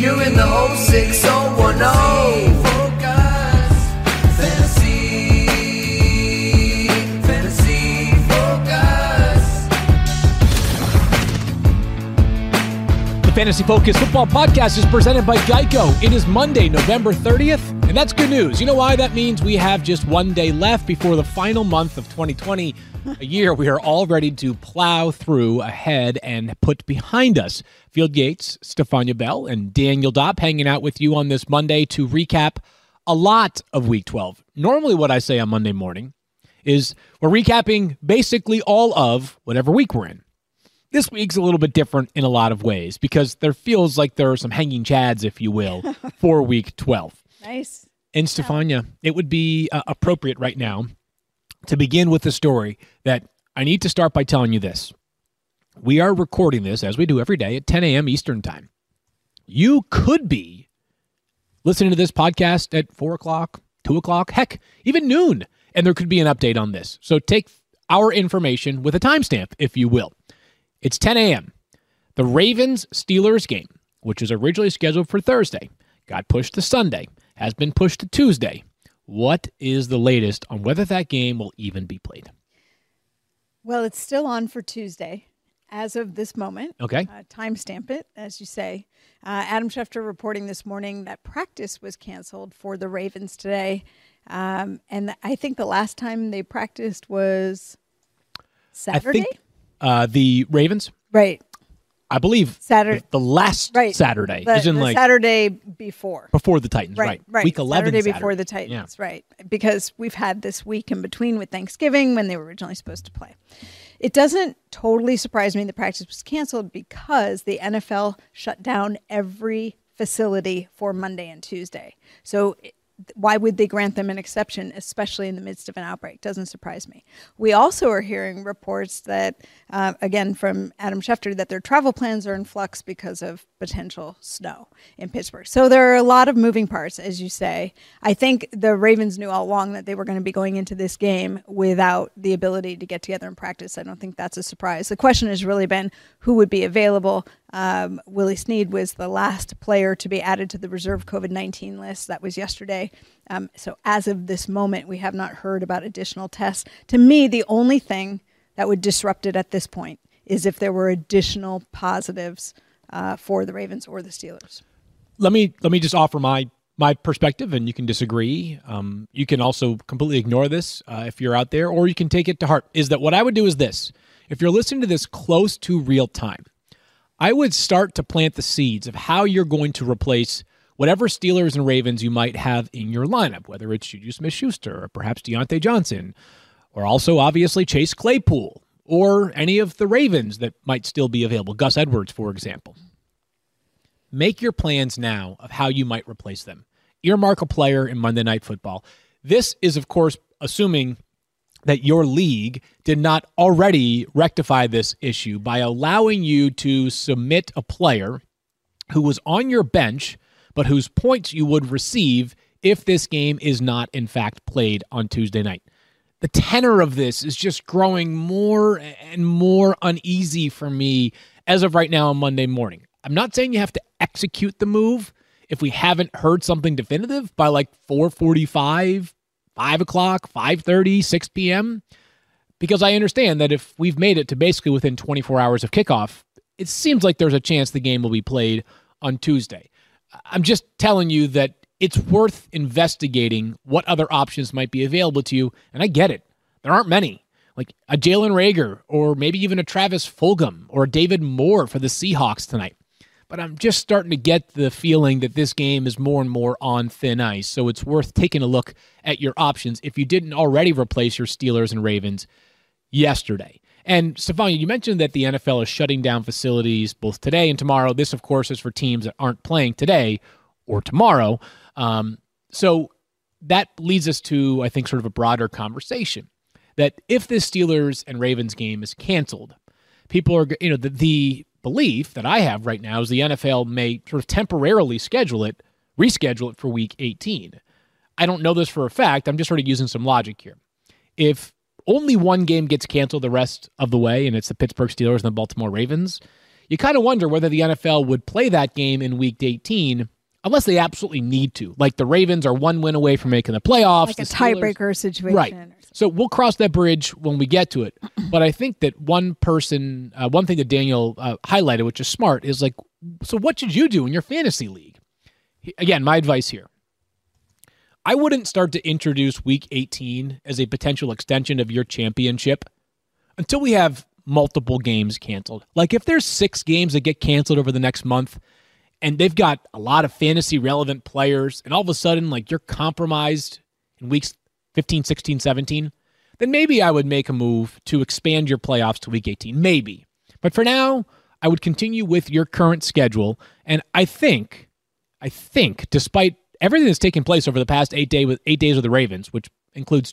You're in the 06010. Focus. Fantasy Focus. The Fantasy Focus Football Podcast is presented by Geico. It is Monday, November 30th, and that's good news. You know why? That means we have just one day left before the final month of 2020, a year we are all ready to plow through ahead and put behind us. Field Yates, Stefania Bell, and Daniel Dopp hanging out with you on this Monday to recap a lot of Week 12. Normally what I say on Monday morning is we're recapping basically all of whatever week we're in. This week's a little bit different in a lot of ways because there feels like there are some hanging chads, if you will, for Week 12. Nice. And Stefania, it would be appropriate right now to begin with the story that I need to start by telling you this. We are recording this, as we do every day, at 10 a.m. Eastern Time. You could be listening to this podcast at 4 o'clock, 2 o'clock, heck, even noon, and there could be an update on this. So take our information with a timestamp, if you will. It's 10 a.m. The Ravens-Steelers game, which was originally scheduled for Thursday, got pushed to Sunday, has been pushed to Tuesday. What is the latest on whether that game will even be played? Well, it's still on for Tuesday as of this moment. Okay. Timestamp it, as you say. Adam Schefter reporting this morning that practice was canceled for the Ravens today. And I think the last time they practiced was Saturday? I think the Ravens? Right. I believe Saturday. The last Saturday. The Saturday before. Before the Titans, right. Week 11 Saturday before the Titans, yeah. Right. Because we've had this week in between with Thanksgiving when they were originally supposed to play. It doesn't totally surprise me the practice was canceled because the NFL shut down every facility for Monday and Tuesday. So why would they grant them an exception, especially in the midst of an outbreak? Doesn't surprise me. We also are hearing reports that, again, from Adam Schefter, that their travel plans are in flux because of potential snow in Pittsburgh. So there are a lot of moving parts, as you say. I think the Ravens knew all along that they were going to be going into this game without the ability to get together and practice. I don't think that's a surprise. The question has really been who would be available. Willie Snead was the last player to be added to the reserve COVID-19 list. That was yesterday. So as of this moment, we have not heard about additional tests. To me, the only thing that would disrupt it at this point is if there were additional positives for the Ravens or the Steelers. Let me just offer my perspective, and you can disagree. You can also completely ignore this if you're out there, or you can take it to heart. Is that what I would do is this. If you're listening to this close to real time, I would start to plant the seeds of how you're going to replace whatever Steelers and Ravens you might have in your lineup, whether it's Juju Smith-Schuster or perhaps Deontay Johnson, or also obviously Chase Claypool, or any of the Ravens that might still be available, Gus Edwards, for example. Make your plans now of how you might replace them. Earmark a player in Monday Night Football. This is, of course, assuming that your league did not already rectify this issue by allowing you to submit a player who was on your bench, but whose points you would receive if this game is not, in fact, played on Tuesday night. The tenor of this is just growing more and more uneasy for me as of right now on Monday morning. I'm not saying you have to execute the move if we haven't heard something definitive by like 4:45, 5 o'clock, 5:30, 6 p.m., because I understand that if we've made it to basically within 24 hours of kickoff, it seems like there's a chance the game will be played on Tuesday. I'm just telling you that it's worth investigating what other options might be available to you, and I get it. There aren't many. Like a Jalen Reagor or maybe even a Travis Fulgham or a David Moore for the Seahawks tonight. But I'm just starting to get the feeling that this game is more and more on thin ice, so it's worth taking a look at your options if you didn't already replace your Steelers and Ravens yesterday. And Stefania, you mentioned that the NFL is shutting down facilities both today and tomorrow. This, of course, is for teams that aren't playing today or tomorrow. So that leads us to, I think, sort of a broader conversation that if this Steelers and Ravens game is canceled, people are, the belief that I have right now is the NFL may sort of temporarily reschedule it for Week 18. I don't know this for a fact. I'm just sort of using some logic here. If only one game gets canceled the rest of the way, and it's the Pittsburgh Steelers and the Baltimore Ravens, you kind of wonder whether the NFL would play that game in Week 18 unless they absolutely need to. Like the Ravens are one win away from making the playoffs. Like a the Steelers- tiebreaker situation. Right. So we'll cross that bridge when we get to it. But I think that one thing that Daniel highlighted, which is smart, is like, so what should you do in your fantasy league? Again, my advice here. I wouldn't start to introduce Week 18 as a potential extension of your championship until we have multiple games canceled. Like if there's 6 games that get canceled over the next month and they've got a lot of fantasy relevant players and all of a sudden like you're compromised in weeks 15, 16, 17, then maybe I would make a move to expand your playoffs to Week 18. Maybe. But for now, I would continue with your current schedule. And I think, despite everything that's taken place over the past 8 days with the Ravens, which includes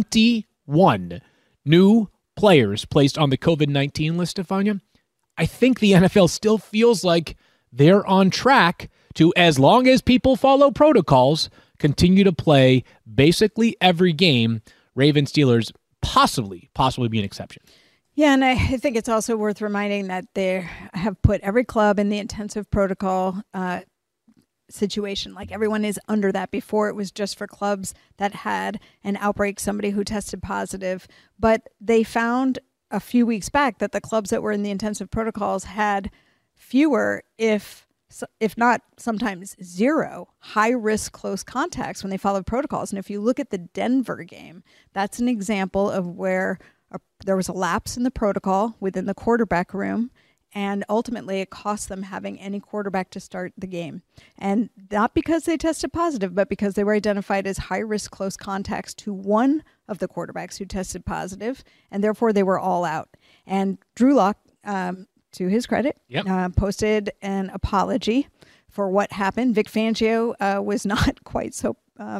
21 new players placed on the COVID-19 list, Stefania, I think the NFL still feels like they're on track to, as long as people follow protocols, continue to play basically every game. Ravens, Steelers, possibly be an exception. Yeah, and I think it's also worth reminding that they have put every club in the intensive protocol situation. Like everyone is under that. Before it was just for clubs that had an outbreak, somebody who tested positive. But they found a few weeks back that the clubs that were in the intensive protocols had fewer, if not sometimes zero, high-risk close contacts when they followed protocols. And if you look at the Denver game, that's an example of where there was a lapse in the protocol within the quarterback room, and ultimately it cost them having any quarterback to start the game. And not because they tested positive, but because they were identified as high-risk close contacts to one of the quarterbacks who tested positive, and therefore they were all out. And Drew Lock, to his credit, posted an apology for what happened. Vic Fangio was not quite so,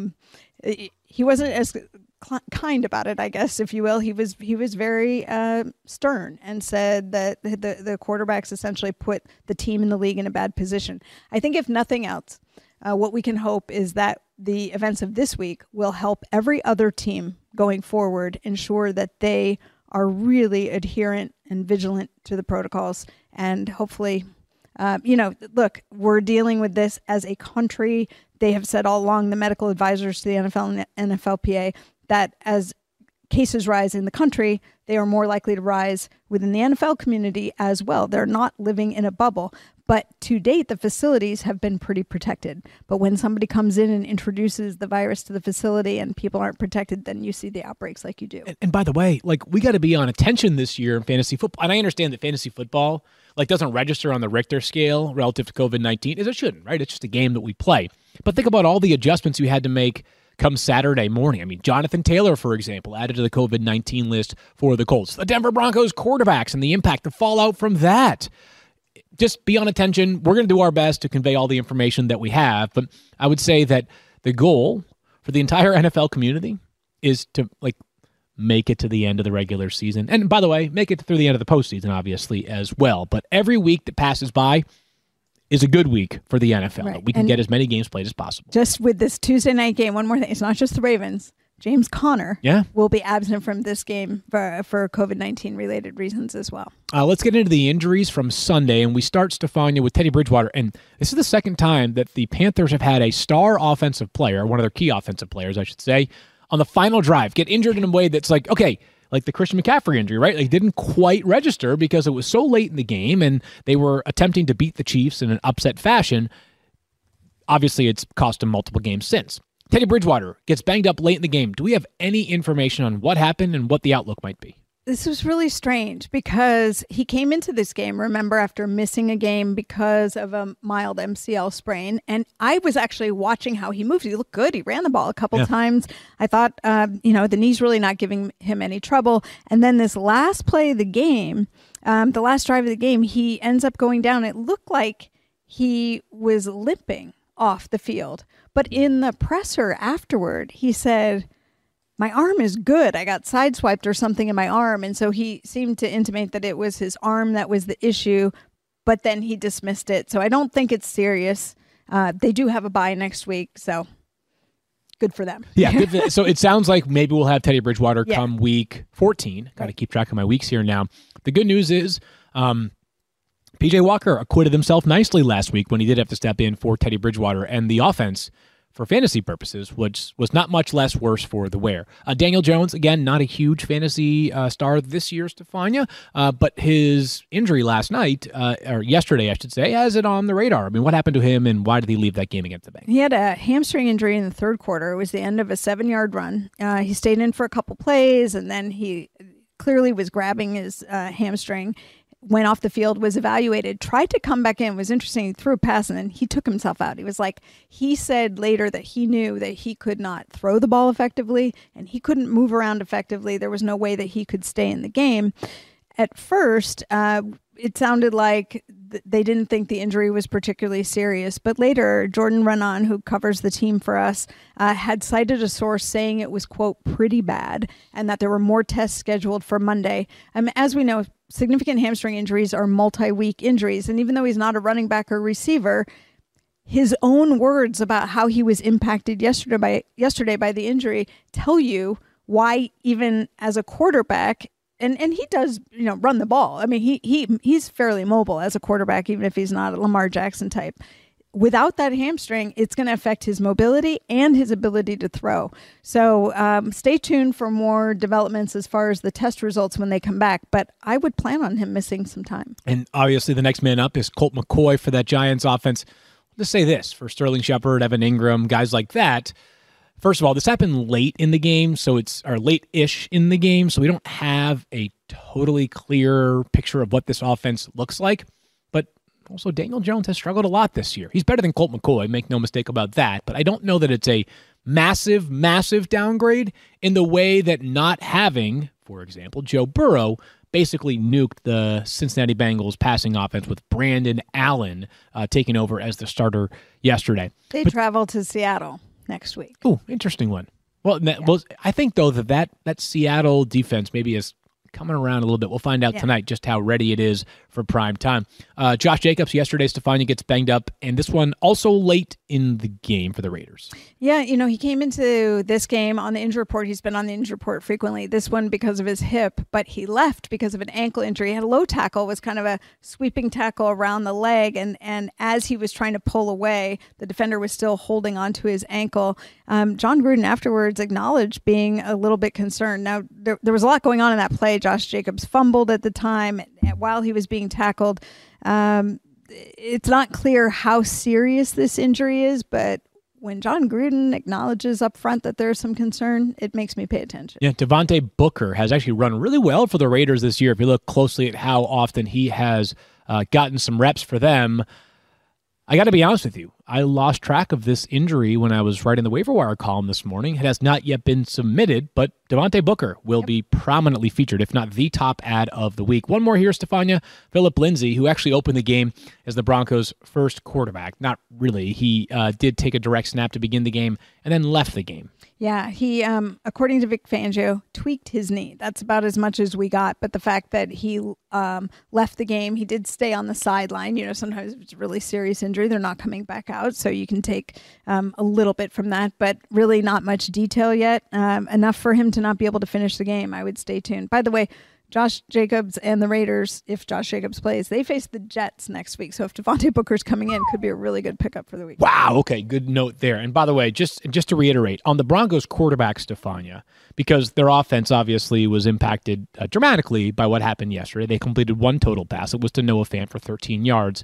he wasn't as kind about it, I guess, if you will. He was very stern and said that the quarterbacks essentially put the team in the league in a bad position. I think if nothing else, what we can hope is that the events of this week will help every other team going forward ensure that they are really adherent and vigilant to the protocols. And hopefully, look, we're dealing with this as a country. They have said all along, the medical advisors to the NFL and NFLPA, that as cases rise in the country, they are more likely to rise within the NFL community as well. They're not living in a bubble. But to date, the facilities have been pretty protected. But when somebody comes in and introduces the virus to the facility and people aren't protected, then you see the outbreaks like you do. And by the way, like we got to be on attention this year in fantasy football. And I understand that fantasy football like doesn't register on the Richter scale relative to COVID-19, as it shouldn't, right? It's just a game that we play. But think about all the adjustments you had to make come Saturday morning. I mean, Jonathan Taylor, for example, added to the COVID-19 list for the Colts. The Denver Broncos quarterbacks and the impact, the fallout from that. Just be on attention. We're going to do our best to convey all the information that we have. But I would say that the goal for the entire NFL community is to make it to the end of the regular season. And by the way, make it through the end of the postseason, obviously, as well. But every week that passes by is a good week for the NFL. Right. We can get as many games played as possible. Just with this Tuesday night game, one more thing. It's not just the Ravens. James Conner will be absent from this game for COVID-19 related reasons as well. Let's get into the injuries from Sunday, and we start, Stefania, with Teddy Bridgewater. And this is the second time that the Panthers have had a star offensive player, one of their key offensive players, I should say, on the final drive get injured in a way that's like, okay, like the Christian McCaffrey injury, right? Like didn't quite register because it was so late in the game and they were attempting to beat the Chiefs in an upset fashion. Obviously, it's cost him multiple games since. Teddy Bridgewater gets banged up late in the game. Do we have any information on what happened and what the outlook might be? This was really strange because he came into this game, remember, after missing a game because of a mild MCL sprain. And I was actually watching how he moved. He looked good. He ran the ball a couple times. I thought, the knee's really not giving him any trouble. And then this last play of the game, the last drive of the game, he ends up going down. It looked like he was limping off the field. But in the presser afterward, he said, my arm is good. I got sideswiped or something in my arm. And so he seemed to intimate that it was his arm that was the issue, but then he dismissed it. So I don't think it's serious. They do have a bye next week, so good for them. Yeah. So it sounds like maybe we'll have Teddy Bridgewater come week 14. Got to keep track of my weeks here now. The good news is PJ Walker acquitted himself nicely last week when he did have to step in for Teddy Bridgewater, and the offense, for fantasy purposes, which was not much less worse for the wear. Daniel Jones, again, not a huge fantasy star this year, Stefania, but his injury last night, or yesterday, I should say, has it on the radar. I mean, what happened to him, and why did he leave that game against the Bengals? He had a hamstring injury in the third quarter. It was the end of a 7-yard run. He stayed in for a couple plays, and then he clearly was grabbing his hamstring, went off the field, was evaluated, tried to come back in. It was interesting. He threw a pass and then he took himself out. He said later that he knew that he could not throw the ball effectively and he couldn't move around effectively. There was no way that he could stay in the game. At first, it sounded like they didn't think the injury was particularly serious. But later, Jordan Renan, who covers the team for us, had cited a source saying it was, quote, pretty bad and that there were more tests scheduled for Monday. As we know, significant hamstring injuries are multi-week injuries. And even though he's not a running back or receiver, his own words about how he was impacted yesterday by the injury tell you why, even as a quarterback, and he does, run the ball. I mean, he's fairly mobile as a quarterback, even if he's not a Lamar Jackson type. Without that hamstring, it's going to affect his mobility and his ability to throw. So stay tuned for more developments as far as the test results when they come back. But I would plan on him missing some time. And obviously the next man up is Colt McCoy for that Giants offense. Let's say this, for Sterling Shepard, Evan Ingram, guys like that. First of all, this happened late in the game, or late-ish in the game, so we don't have a totally clear picture of what this offense looks like. But also, Daniel Jones has struggled a lot this year. He's better than Colt McCoy, make no mistake about that, but I don't know that it's a massive, massive downgrade in the way that not having, for example, Joe Burrow basically nuked the Cincinnati Bengals passing offense with Brandon Allen taking over as the starter yesterday. They travel to Seattle next week. Oh, interesting one. Well, I think, though, that Seattle defense maybe is coming around a little bit. We'll find out tonight just how ready it is for prime time. Josh Jacobs yesterday, Stefania, gets banged up, and this one also late in the game for the Raiders. Yeah, he came into this game on the injury report. He's been on the injury report frequently. This one because of his hip, but he left because of an ankle injury. He had a low tackle, was kind of a sweeping tackle around the leg, and as he was trying to pull away, the defender was still holding onto his ankle. John Gruden afterwards acknowledged being a little bit concerned. Now, there was a lot going on in that play. Josh Jacobs fumbled at the time while he was being tackled. It's not clear how serious this injury is, but when John Gruden acknowledges up front that there's some concern, it makes me pay attention. Yeah, Devontae Booker has actually run really well for the Raiders this year. If you look closely at how often he has gotten some reps for them, I got to be honest with you. I lost track of this injury when I was writing the waiver wire column this morning. It has not yet been submitted, but Devontae Booker will be prominently featured, if not the top ad of the week. One more here, Stefania. Phillip Lindsay, who actually opened the game as the Broncos' first quarterback. Not really. He did take a direct snap to begin the game and then left the game. Yeah, he, according to Vic Fangio, tweaked his knee. That's about as much as we got. But the fact that he left the game, he did stay on the sideline. Sometimes if it's a really serious injury, they're not coming back out. So you can take a little bit from that, but really not much detail yet. Enough for him to not be able to finish the game. I would stay tuned. By the way, Josh Jacobs and the Raiders, if Josh Jacobs plays, they face the Jets next week. So if Devontae Booker's coming in, could be a really good pickup for the week. Wow. Okay. Good note there. And by the way, just to reiterate, on the Broncos quarterback, Stefania, because their offense obviously was impacted dramatically by what happened yesterday. They completed one total pass. It was to Noah Fant for 13 yards.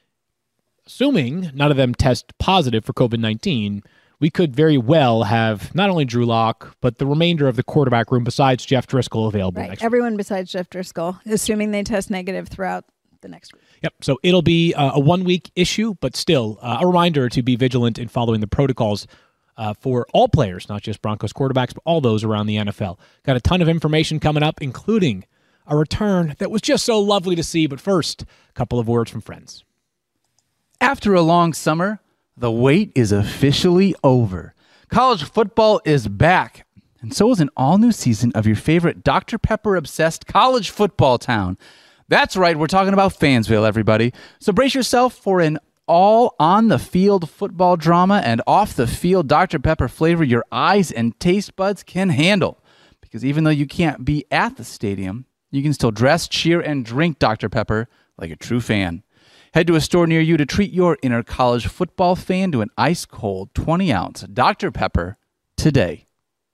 Assuming none of them test positive for COVID-19, we could very well have not only Drew Lock, but the remainder of the quarterback room besides Jeff Driscoll available next week. Everyone besides Jeff Driscoll, assuming they test negative throughout the next week. Yep. So it'll be a 1-week issue, but still a reminder to be vigilant in following the protocols for all players, not just Broncos quarterbacks, but all those around the NFL. Got a ton of information coming up, including a return that was just so lovely to see. But first, a couple of words from friends. After a long summer, the wait is officially over. College football is back, and so is an all-new season of your favorite Dr. Pepper-obsessed college football town. That's right, we're talking about Fansville, everybody. So brace yourself for an all-on-the-field football drama and off-the-field Dr. Pepper flavor your eyes and taste buds can handle. Because even though you can't be at the stadium, you can still dress, cheer, and drink Dr. Pepper like a true fan. Head to a store near you to treat your inner college football fan to an ice-cold 20-ounce Dr. Pepper today.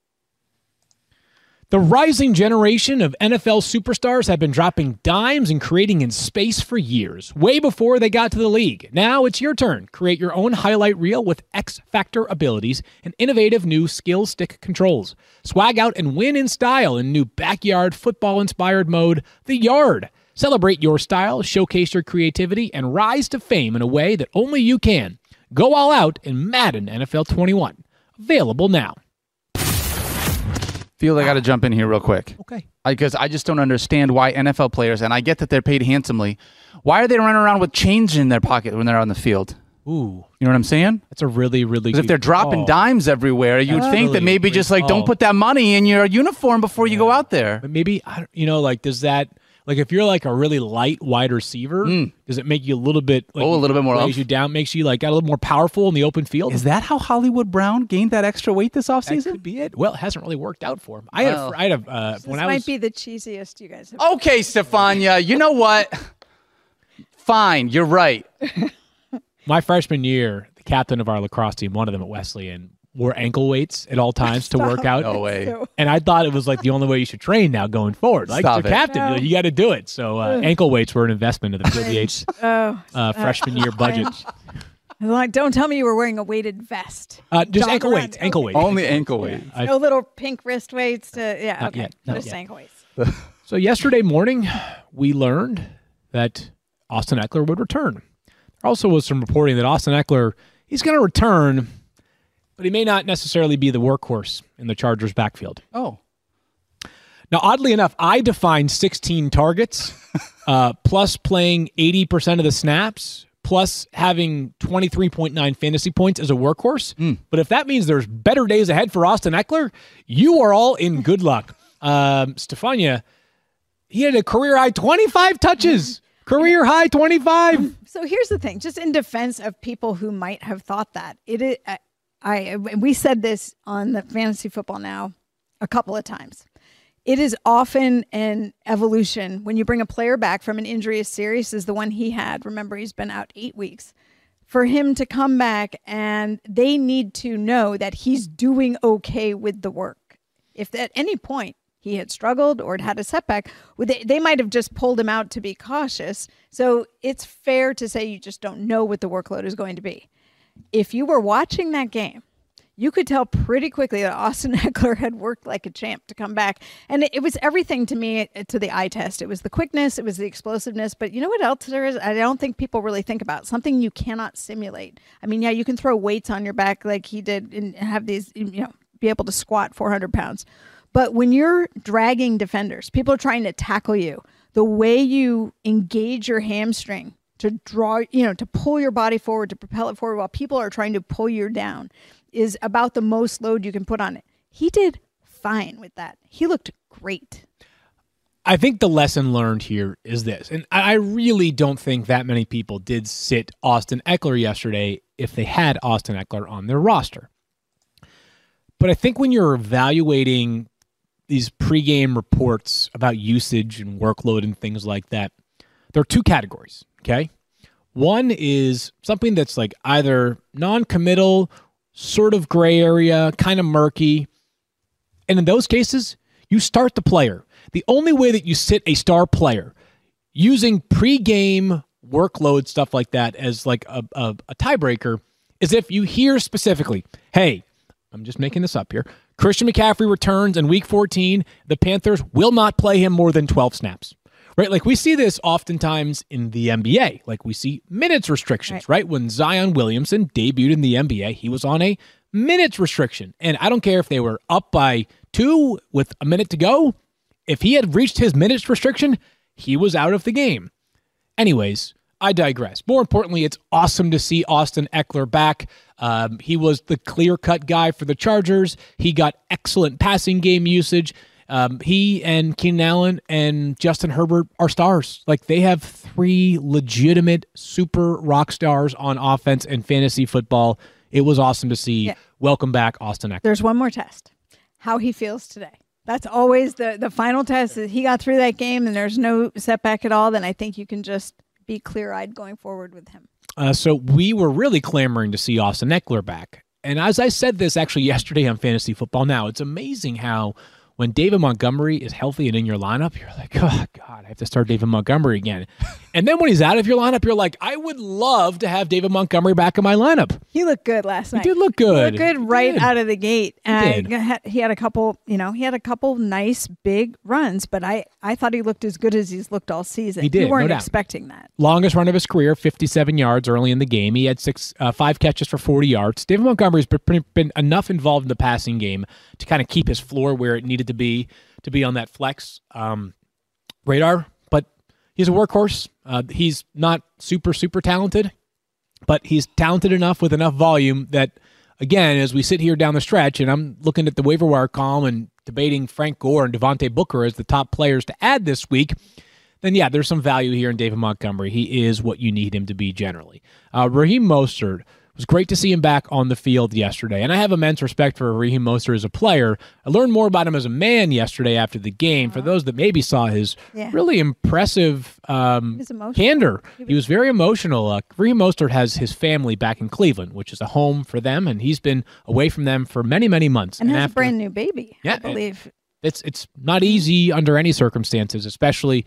The rising generation of NFL superstars have been dropping dimes and creating in space for years, way before they got to the league. Now it's your turn. Create your own highlight reel with X-Factor abilities and innovative new skill stick controls. Swag out and win in style in new backyard football-inspired mode, The Yard. Celebrate your style, showcase your creativity, and rise to fame in a way that only you can. Go all out in Madden NFL 21. Available now. Feel I got to jump in here real quick. Okay. Because I just don't understand why NFL players, and I get that they're paid handsomely, why are they running around with change in their pocket when they're on the field? Ooh, You know what I'm saying? that's a really, really Because if good they're dropping call. dimes everywhere, you'd think that really maybe great just like don't call. put that money in your uniform before you go out there. But maybe, like, does that, like, if you're like a really light wide receiver, does it make you a little bit, like, Oh, a little bit more weighs oomph? you down, makes you like got a little more powerful in the open field? Is that how Hollywood Brown gained that extra weight this That offseason? could be it. Well, it hasn't really worked out for him. I had This when I might was be the cheesiest you guys have. Okay, Stefania, you know what? Fine, you're right. my freshman year, the captain of our lacrosse team, one of them at Wesleyan, wore ankle weights at all times to work out. No way. And I thought it was like the only way you should train now going forward. Like Stop your it. captain, you got to do it. So ankle weights were an investment of the PBH Oh, freshman year budget. I'm like, don't tell me you were wearing a weighted vest. Just Jog ankle around. weights. Ankle weights. Only ankle weight. No little pink wrist weights to, yeah, Not okay. yet, not Just yet. ankle weights. So yesterday morning, we learned that Austin Eckler would return. There also was some reporting that Austin Eckler, he's going to return, but he may not necessarily be the workhorse in the Chargers' backfield. Oh. Now, oddly enough, I defined 16 targets, plus playing 80% of the snaps, plus having 23.9 fantasy points as a workhorse. But if that means there's better days ahead for Austin Eckler, you are all in good luck. Stefania, he had a career-high 25 touches. Career-high 25. So here's the thing, just in defense of people who might have thought that, it is, we said this on the Fantasy Football Now a couple of times. It is often an evolution when you bring a player back from an injury as serious as the one he had. Remember, he's been out 8 weeks. For him to come back, and they need to know that he's doing okay with the work. If at any point he had struggled or had a setback, they might have just pulled him out to be cautious. So it's fair to say you just don't know what the workload is going to be. If you were watching that game, you could tell pretty quickly that Austin Eckler had worked like a champ to come back. And it was everything to me, to the eye test. It was the quickness, it was the explosiveness. But you know what else there is? I don't think people really think about. Something you cannot simulate. I mean, yeah, you can throw weights on your back like he did and have these, be able to squat 400 pounds. But when you're dragging defenders, people are trying to tackle you. The way you engage your hamstring to draw, to pull your body forward, to propel it forward while people are trying to pull you down is about the most load you can put on it. He did fine with that. He looked great. I think the lesson learned here is this, and I really don't think that many people did sit Austin Eckler yesterday if they had Austin Eckler on their roster. But I think when you're evaluating these pregame reports about usage and workload and things like that, there are two categories, okay? One is something that's like either non-committal, sort of gray area, kind of murky. And in those cases, you start the player. The only way that you sit a star player using pregame workload stuff like that as like a tiebreaker is if you hear specifically, hey, I'm just making this up here, Christian McCaffrey returns in week 14. The Panthers will not play him more than 12 snaps. Right? Like we see this oftentimes in the NBA. Like we see minutes restrictions, right? When Zion Williamson debuted in the NBA, he was on a minutes restriction. And I don't care if they were up by 2 with a minute to go. If he had reached his minutes restriction, he was out of the game. Anyways, I digress. More importantly, it's awesome to see Austin Eckler back. He was the clear-cut guy for the Chargers. He got excellent passing game usage. He and Keenan Allen and Justin Herbert are stars. Like they have 3 legitimate super rock stars on offense and fantasy football. It was awesome to see. Yeah. Welcome back, Austin Eckler. There's one more test. How he feels today. That's always the final test. If he got through that game and there's no setback at all, then I think you can just be clear-eyed going forward with him. So we were really clamoring to see Austin Eckler back. And as I said this actually yesterday on Fantasy Football Now, it's amazing how when David Montgomery is healthy and in your lineup, you're like, oh, God, I have to start David Montgomery again. And then when he's out of your lineup, you're like, I would love to have David Montgomery back in my lineup. He looked good last night. He did look good. He looked good right out of the gate. did. He had a couple, he had a couple nice big runs, but I thought he looked as good as he's looked all season. He did, You weren't no doubt. expecting that. Longest run of his career, 57 yards early in the game. He had 5 catches for 40 yards. David Montgomery's been enough involved in the passing game to kind of keep his floor where it needed to be on that flex radar. But he's a workhorse. He's not super talented, but he's talented enough with enough volume that, again, as we sit here down the stretch, and I'm looking at the waiver wire column and debating Frank Gore and Devontae Booker as the top players to add this week, then yeah, there's some value here in David Montgomery. He is what you need him to be generally. Raheem Mostert, it was great to see him back on the field yesterday, and I have immense respect for Raheem Mostert as a player. I learned more about him as a man yesterday after the game. For those that maybe saw his really impressive candor, he was very emotional. Raheem Mostert has his family back in Cleveland, which is a home for them, and he's been away from them for many, many months. And has a brand new baby, Yeah, I believe. It's not easy under any circumstances, especially,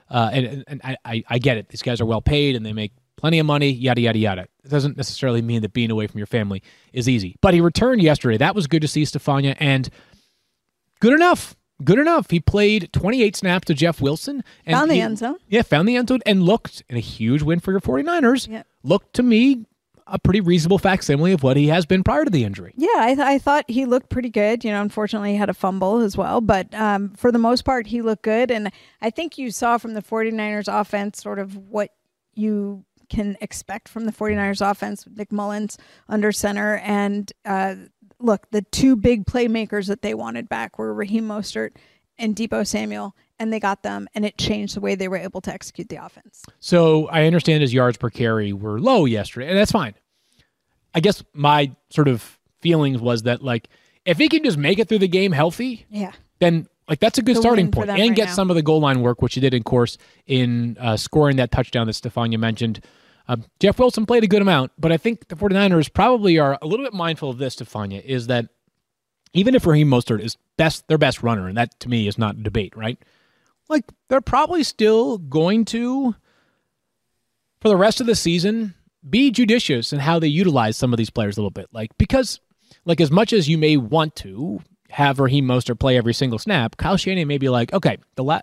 and I get it. These guys are well paid and they make plenty of money, yada, yada, yada. It doesn't necessarily mean that being away from your family is easy. But he returned yesterday. That was good to see, Stefania, and good enough. Good enough. He played 28 snaps to Jeff Wilson. And Found the end zone. Yeah, found the end zone and looked, in a huge win for your 49ers, looked to me a pretty reasonable facsimile of what he has been prior to the injury. Yeah, I thought he looked pretty good. Unfortunately, he had a fumble as well. But for the most part, he looked good. And I think you saw from the 49ers offense sort of what you can expect from the 49ers offense with Nick Mullins under center. And look, the two big playmakers that they wanted back were Raheem Mostert and Deebo Samuel, and they got them, and it changed the way they were able to execute the offense. So I understand his yards per carry were low yesterday, and that's fine. I guess my sort of feelings was that, like, if he can just make it through the game healthy, then that's a good starting point, and get some of the goal line work, which he did, of course, in scoring that touchdown that Stefania mentioned. Jeff Wilson played a good amount, but I think the 49ers probably are a little bit mindful of this, Stefania, is that even if Raheem Mostert is their best runner, and that to me is not a debate, right? Like, they're probably still going to, for the rest of the season, be judicious in how they utilize some of these players a little bit. Because as much as you may want to have Raheem Mostert play every single snap, Kyle Shanahan may be like, okay,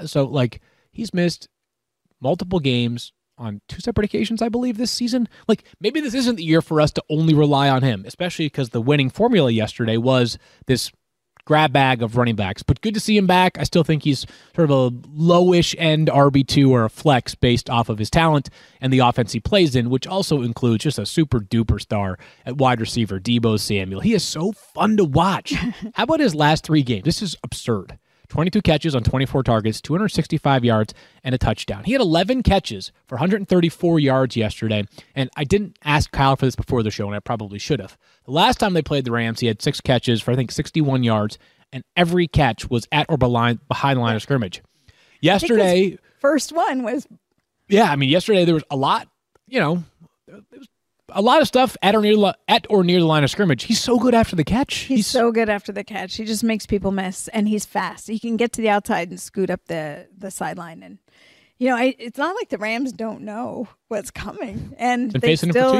he's missed multiple games on 2 separate occasions, I believe, this season. Maybe this isn't the year for us to only rely on him, especially because the winning formula yesterday was this grab bag of running backs. But good to see him back. I still think he's sort of a lowish end RB2 or a flex based off of his talent and the offense he plays in, which also includes just a super duper star at wide receiver, Deebo Samuel. He is so fun to watch. How about his last 3 games? This is absurd. 22 catches on 24 targets, 265 yards, and a touchdown. He had 11 catches for 134 yards yesterday, and I didn't ask Kyle for this before the show, and I probably should have. The last time they played the Rams, he had 6 catches for, I think, 61 yards, and every catch was at or behind the line of scrimmage. Yesterday, first one was... Yeah, yesterday there was a lot, there was a lot of stuff at or near the line of scrimmage. He's so good after the catch. He's so good after the catch. He just makes people miss, and he's fast. He can get to the outside and scoot up the sideline. And it's not like the Rams don't know what's coming, and they still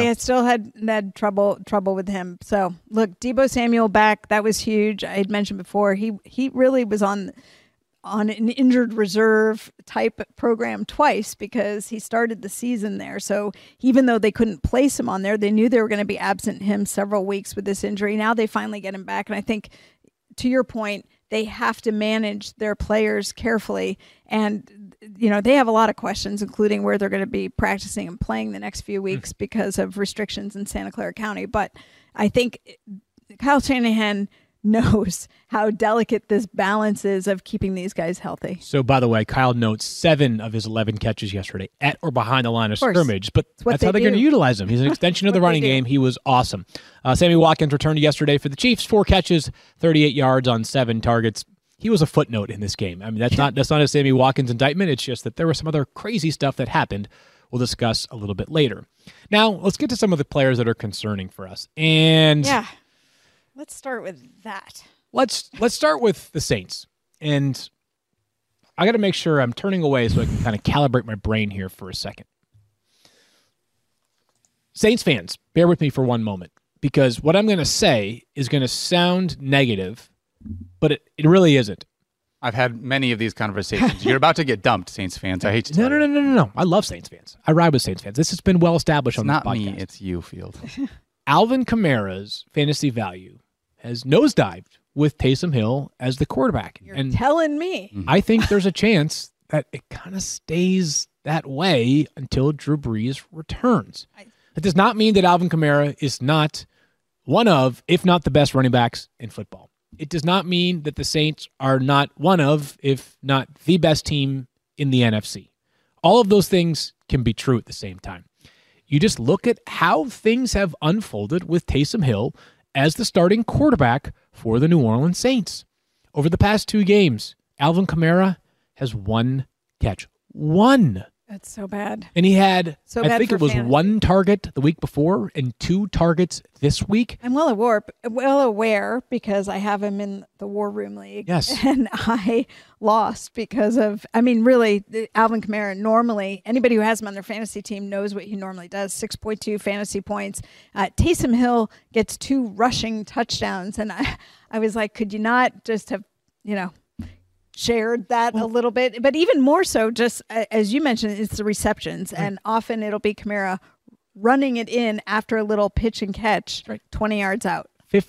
had trouble with him. So look, Deebo Samuel back. That was huge. I had mentioned before he really was on an injured reserve type program twice because he started the season there. So even though they couldn't place him on there, they knew they were going to be absent him several weeks with this injury. Now they finally get him back. And I think, to your point, they have to manage their players carefully. And, they have a lot of questions, including where they're going to be practicing and playing the next few weeks because of restrictions in Santa Clara County. But I think Kyle Shanahan knows how delicate this balance is of keeping these guys healthy. So, by the way, Kyle notes 7 of his 11 catches yesterday at or behind the line of scrimmage, but that's how they're going to utilize him. He's an extension of the running game. He was awesome. Sammy Watkins returned yesterday for the Chiefs, 4 catches, 38 yards on 7 targets. He was a footnote in this game. That's not a Sammy Watkins indictment. It's just that there was some other crazy stuff that happened we'll discuss a little bit later. Now, let's get to some of the players that are concerning for us. And Yeah. Let's start with that. let's start with the Saints. And I got to make sure I'm turning away so I can kind of calibrate my brain here for a second. Saints fans, bear with me for one moment, because what I'm going to say is going to sound negative, but it really isn't. I've had many of these conversations. You're about to get dumped, Saints fans. I hate to tell you. No. I love Saints fans. I ride with Saints fans. This has been well established It's on not this me, podcast. it's you, Field. Alvin Kamara's fantasy value has nosedived with Taysom Hill as the quarterback. You're telling me. I think there's a chance that it kind of stays that way until Drew Brees returns. That does not mean that Alvin Kamara is not one of, if not the best running backs in football. It does not mean that the Saints are not one of, if not the best team in the NFC. All of those things can be true at the same time. You just look at how things have unfolded with Taysom Hill as the starting quarterback for the New Orleans Saints. Over the past 2 games, Alvin Kamara has 1 catch. 1. That's so bad. And he had, So I bad think for it was fantasy. 1 target the week before and 2 targets this week. I'm well aware because I have him in the War Room League. Yes. And I lost because of, really, Alvin Kamara, normally, anybody who has him on their fantasy team knows what he normally does, 6.2 fantasy points. Taysom Hill gets 2 rushing touchdowns. And I was like, could you not just have, shared that a little bit? But even more so, just as you mentioned, it's the receptions. And often it'll be Kamara running it in after a little pitch and catch, 20 yards out.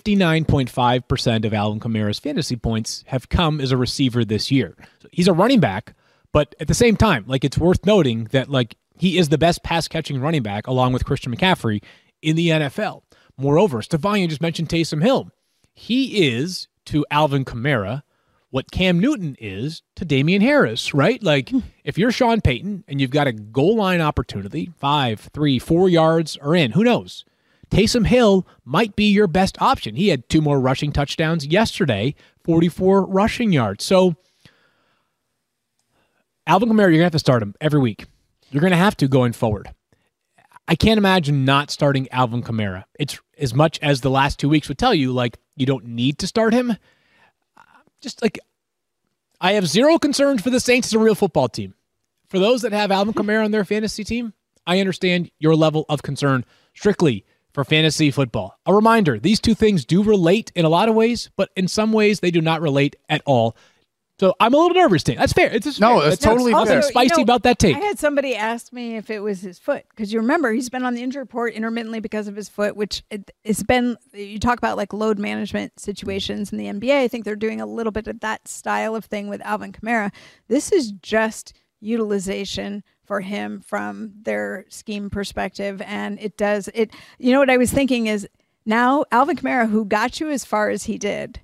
59.5% of Alvin Kamara's fantasy points have come as a receiver this year. So he's a running back, but at the same time, it's worth noting that he is the best pass catching running back along with Christian McCaffrey in the NFL. Moreover, Stefania just mentioned Taysom Hill. He is to Alvin Kamara what Cam Newton is to Damian Harris, right? If you're Sean Payton and you've got a goal line opportunity, 5, 3, 4 yards are in, who knows? Taysom Hill might be your best option. He had 2 more rushing touchdowns yesterday, 44 rushing yards. So Alvin Kamara, you're going to have to start him every week. You're going to have to going forward. I can't imagine not starting Alvin Kamara. It's as much as the last 2 weeks would tell you, you don't need to start him. I have zero concerns for the Saints as a real football team. For those that have Alvin Kamara on their fantasy team, I understand your level of concern strictly for fantasy football. A reminder, these 2 things do relate in a lot of ways, but in some ways they do not relate at all. So I'm a little nervous, Tim. That's fair. It's No, fair. it's totally fair. Nothing spicy about that take. I had somebody ask me if it was his foot, because you remember he's been on the injury report intermittently because of his foot, which it's been, you talk about load management situations in the NBA. I think they're doing a little bit of that style of thing with Alvin Kamara. This is just utilization for him from their scheme perspective. And what I was thinking is now Alvin Kamara, who got you as far as he did,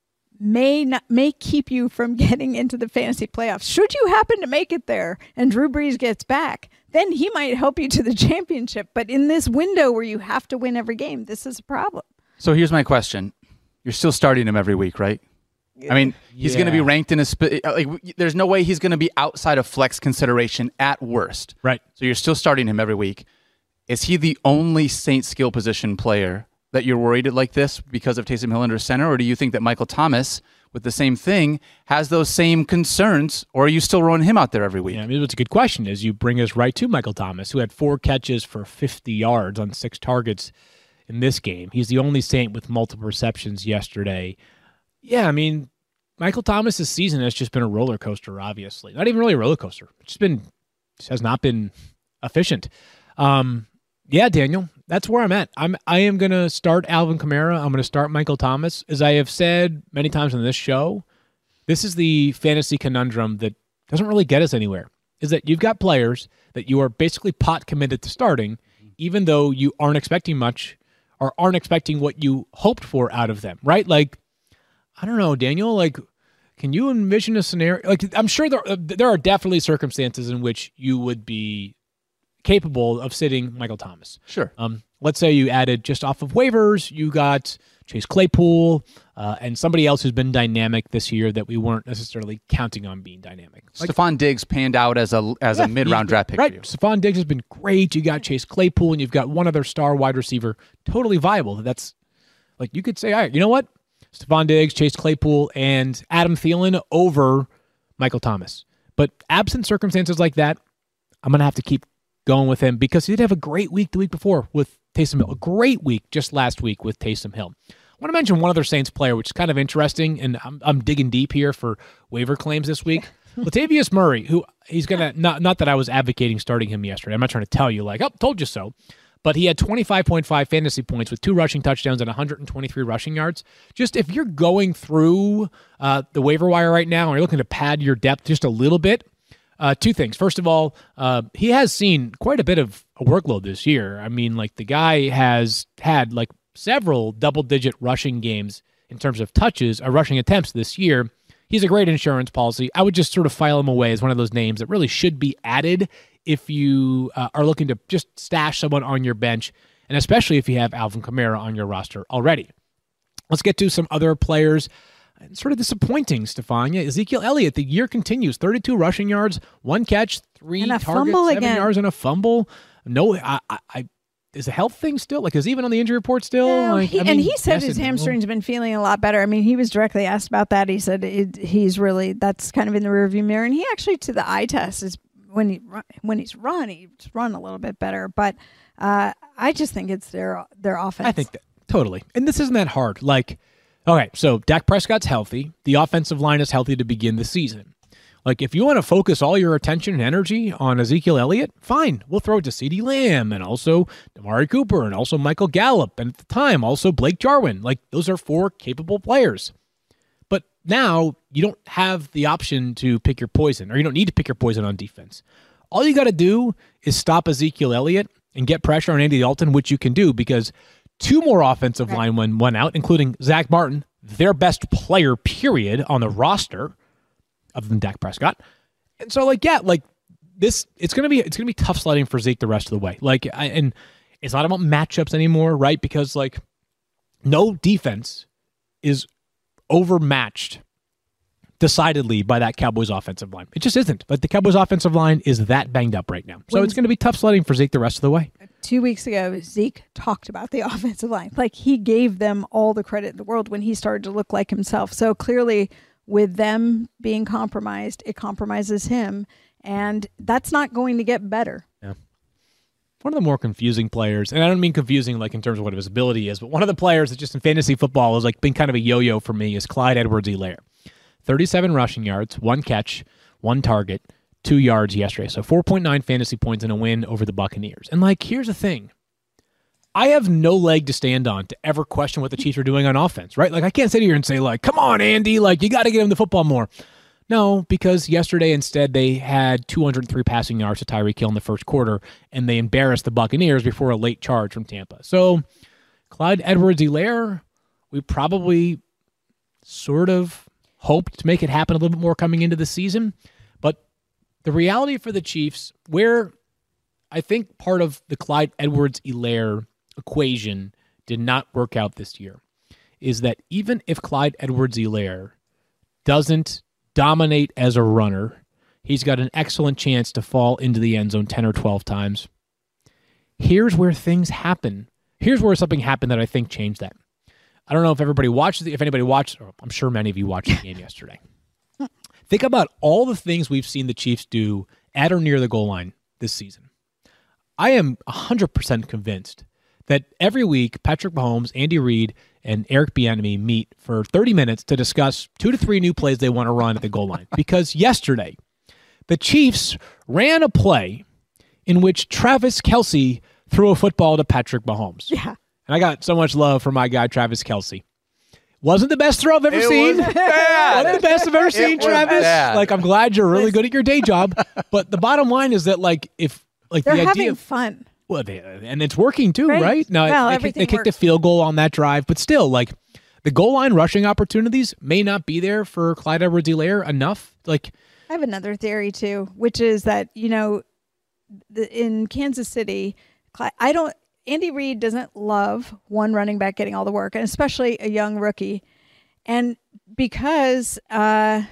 may keep you from getting into the fantasy playoffs. Should you happen to make it there and Drew Brees gets back, then he might help you to the championship. But in this window where you have to win every game, this is a problem. So here's my question. You're still starting him every week, right? He's going to be ranked in there's no way he's going to be outside of flex consideration at worst. Right. So you're still starting him every week. Is he the only Saints skill position player that you're worried like this because of Taysom Hill under center, or do you think that Michael Thomas, with the same thing, has those same concerns, or are you still rolling him out there every week? Yeah, what's a good question is you bring us right to Michael Thomas, who had 4 catches for 50 yards on 6 targets in this game. He's the only Saint with multiple receptions yesterday. Yeah, Michael Thomas's season has just been a roller coaster, obviously. Not even really a roller coaster. Just has not been efficient. Yeah, Daniel, that's where I'm at. I am going to start Alvin Kamara. I'm going to start Michael Thomas. As I have said many times on this show, this is the fantasy conundrum that doesn't really get us anywhere, is that you've got players that you are basically pot committed to starting, even though you aren't expecting much or aren't expecting what you hoped for out of them, right? I don't know, Daniel, can you envision a scenario? I'm sure there are definitely circumstances in which you would be capable of sitting Michael Thomas. Sure. Let's say you added just off of waivers, you got Chase Claypool, and somebody else who's been dynamic this year that we weren't necessarily counting on being dynamic. Stephon Diggs panned out as a mid-round draft pick right. for you. Stephon Diggs has been great. You got Chase Claypool, and you've got one other star wide receiver, totally viable. That's like you could say, all right, you know what? Stephon Diggs, Chase Claypool, and Adam Thielen over Michael Thomas. But absent circumstances like that, I'm going to have to keep going with him because he did have a great week the week before with Taysom Hill. A great week just last week with Taysom Hill. I want to mention one other Saints player, which is kind of interesting, and I'm digging deep here for waiver claims this week. Latavius Murray, who he's going to, not that I was advocating starting him yesterday. I'm not trying to tell you like, oh, told you so. But he had 25.5 fantasy points with 2 rushing touchdowns and 123 rushing yards. Just if you're going through the waiver wire right now and you're looking to pad your depth just a little bit, 2 things. First of all, he has seen quite a bit of a workload this year. I mean, like the guy has had like several double-digit rushing games in terms of touches or rushing attempts this year. He's a great insurance policy. I would just sort of file him away as one of those names that really should be added if you are looking to just stash someone on your bench, and especially if you have Alvin Kamara on your roster already. Let's get to some other players. It's sort of disappointing, Stefania. Ezekiel Elliott, the year continues. 32 rushing yards, 1 catch, 3 And a targets, fumble 7 again. yards, and a fumble. No, is the health thing still? Like, is he even on the injury report still? No, Like, he said yes his and no. hamstring's been feeling a lot better. I mean, he was directly asked about that. He said he's really, that's kind of in the rearview mirror. And he actually, to the eye test, is when he's run a little bit better. But I just think it's their offense. I think that totally. And this isn't that hard. Like, okay, so Dak Prescott's healthy. The offensive line is healthy to begin the season. Like, if you want to focus all your attention and energy on Ezekiel Elliott, fine. We'll throw it to CeeDee Lamb and also Amari Cooper and also Michael Gallup and at the time also Blake Jarwin. Like, those are 4 capable players. But now you don't have the option to pick your poison, or you don't need to pick your poison on defense. All you got to do is stop Ezekiel Elliott and get pressure on Andy Dalton, which you can do because 2 more offensive linemen went out, including Zach Martin, their best player, period, on the roster, other than Dak Prescott. And so, like, yeah, like this, it's gonna be tough sledding for Zeke the rest of the way. Like, and it's not about matchups anymore, right? Because like, no defense is overmatched decidedly by that Cowboys offensive line. It just isn't. Like, the Cowboys offensive line is that banged up right now. So it's going to be tough sledding for Zeke the rest of the way. 2 weeks ago, Zeke talked about the offensive line. Like, he gave them all the credit in the world when he started to look like himself. So clearly, with them being compromised, it compromises him, and that's not going to get better. Yeah. One of the more confusing players, and I don't mean confusing like in terms of what his ability is, but one of the players that just in fantasy football has like been kind of a yo-yo for me is Clyde Edwards-Helaire. 37 rushing yards, 1 catch, 1 target, 2 yards yesterday. So 4.9 fantasy points in a win over the Buccaneers. And like, here's the thing. I have no leg to stand on to ever question what the Chiefs are doing on offense, right? Like, I can't sit here and say, like, come on, Andy, like, you got to get him the football more. No, because yesterday instead they had 203 passing yards to Tyreek Hill in the first quarter, and they embarrassed the Buccaneers before a late charge from Tampa. So, Clyde Edwards-Helaire, we probably sort of hoped to make it happen a little bit more coming into the season. But the reality for the Chiefs, where I think part of the Clyde Edwards-Helaire equation did not work out this year, is that even if Clyde Edwards-Helaire doesn't dominate as a runner, he's got an excellent chance to fall into the end zone 10 or 12 times. Here's where things happen. Here's where something happened that I think changed that. I don't know if everybody watched, if anybody watched, or I'm sure many of you watched the game yesterday. Think about all the things we've seen the Chiefs do at or near the goal line this season. I am 100% convinced that every week Patrick Mahomes, Andy Reid, and Eric Bieniemy meet for 30 minutes to discuss 2 to 3 new plays they want to run at the goal line. Because yesterday, the Chiefs ran a play in which Travis Kelce threw a football to Patrick Mahomes. Yeah. And I got so much love for my guy, Travis Kelce. Wasn't the best throw I've ever seen. Was bad. Wasn't the best I've ever seen, was Travis. bad. Like, I'm glad you're really good at your day job. But the bottom line is that, like, if like They're the idea having of, fun. well, and it's working too, Right. right? No, Well, they everything kicked the works. field goal on that drive, but still, like, the goal line rushing opportunities may not be there for Clyde Edwards-Helaire enough. Like, I have another theory too, which is that, in Kansas City, Andy Reid doesn't love one running back getting all the work, and especially a young rookie. And because I'm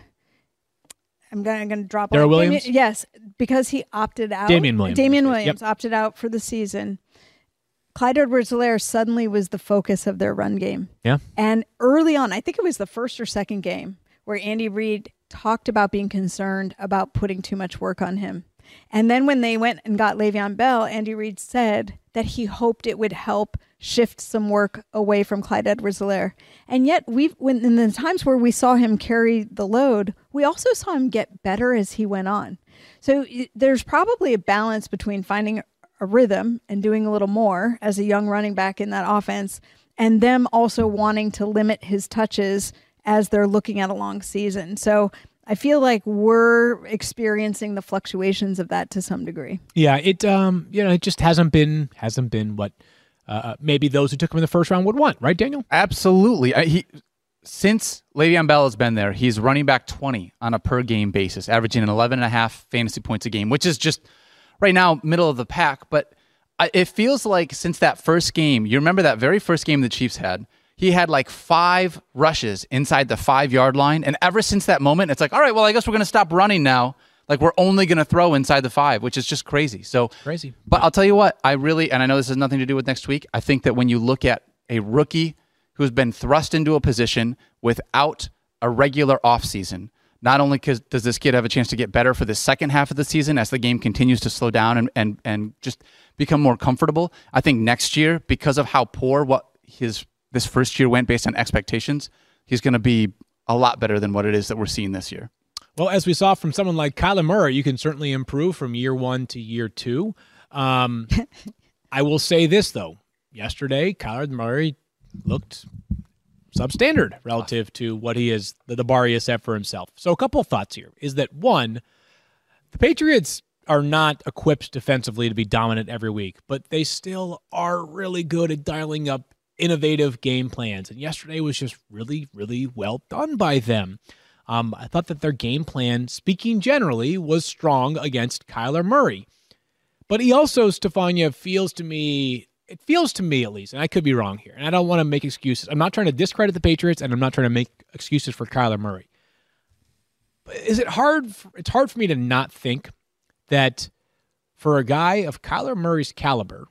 going to drop Darrell Williams? yes, because he opted out. Damian Williams. Damian Williams Yep. opted out for the season. Clyde Edwards-Helaire suddenly was the focus of their run game. Yeah. And early on, I think it was the first or second game, where Andy Reid talked about being concerned about putting too much work on him. And then when they went and got Le'Veon Bell, Andy Reid said that he hoped it would help shift some work away from Clyde Edwards-Helaire. And yet, when in the times where we saw him carry the load, we also saw him get better as he went on. So there's probably a balance between finding a rhythm and doing a little more as a young running back in that offense, and them also wanting to limit his touches as they're looking at a long season. So I feel like we're experiencing the fluctuations of that to some degree. Yeah, it it just hasn't been what maybe those who took him in the first round would want, right, Daniel? Absolutely. Since Le'Veon Bell has been there, he's running back 20 on a per game basis, averaging an 11.5 fantasy points a game, which is just right now middle of the pack. But it feels like since that first game, you remember that very first game the Chiefs had, he had like 5 rushes inside the 5-yard line. And ever since that moment, it's like, all right, well, I guess we're going to stop running now. Like, we're only going to throw inside the 5, which is just crazy. So Crazy. But I'll tell you what, and I know this has nothing to do with next week, I think that when you look at a rookie who's been thrust into a position without a regular offseason, not only does this kid have a chance to get better for the second half of the season as the game continues to slow down and just become more comfortable, I think next year, because of how poor this first year went based on expectations, he's going to be a lot better than what it is that we're seeing this year. Well, as we saw from someone like Kyler Murray, you can certainly improve from year 1 to year 2. I will say this, though. Yesterday, Kyler Murray looked substandard relative to what the bar he has set for himself. So a couple of thoughts here is that, one, the Patriots are not equipped defensively to be dominant every week, but they still are really good at dialing up innovative game plans. And yesterday was just really, really well done by them. I thought that their game plan, speaking generally, was strong against Kyler Murray. But he also, Stefania, feels to me at least, and I could be wrong here, and I don't want to make excuses. I'm not trying to discredit the Patriots, and I'm not trying to make excuses for Kyler Murray. But it's hard for me to not think that for a guy of Kyler Murray's caliber,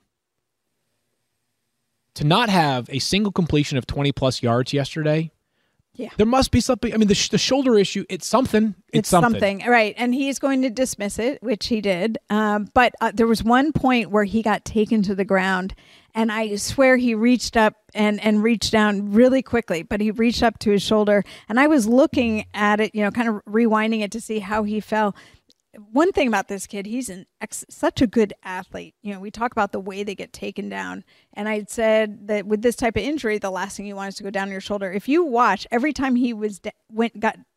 to not have a single completion of 20-plus yards yesterday, Yeah. there must be something. I mean, the shoulder issue, it's something. It's something. Right. And he's going to dismiss it, which he did. But there was one point where he got taken to the ground, and I swear he reached up and reached down really quickly, but he reached up to his shoulder. And I was looking at it, kind of rewinding it to see how he fell. One thing about this kid, he's such a good athlete. We talk about the way they get taken down. And I said that with this type of injury, the last thing you want is to go down your shoulder. If you watch, every time he when he got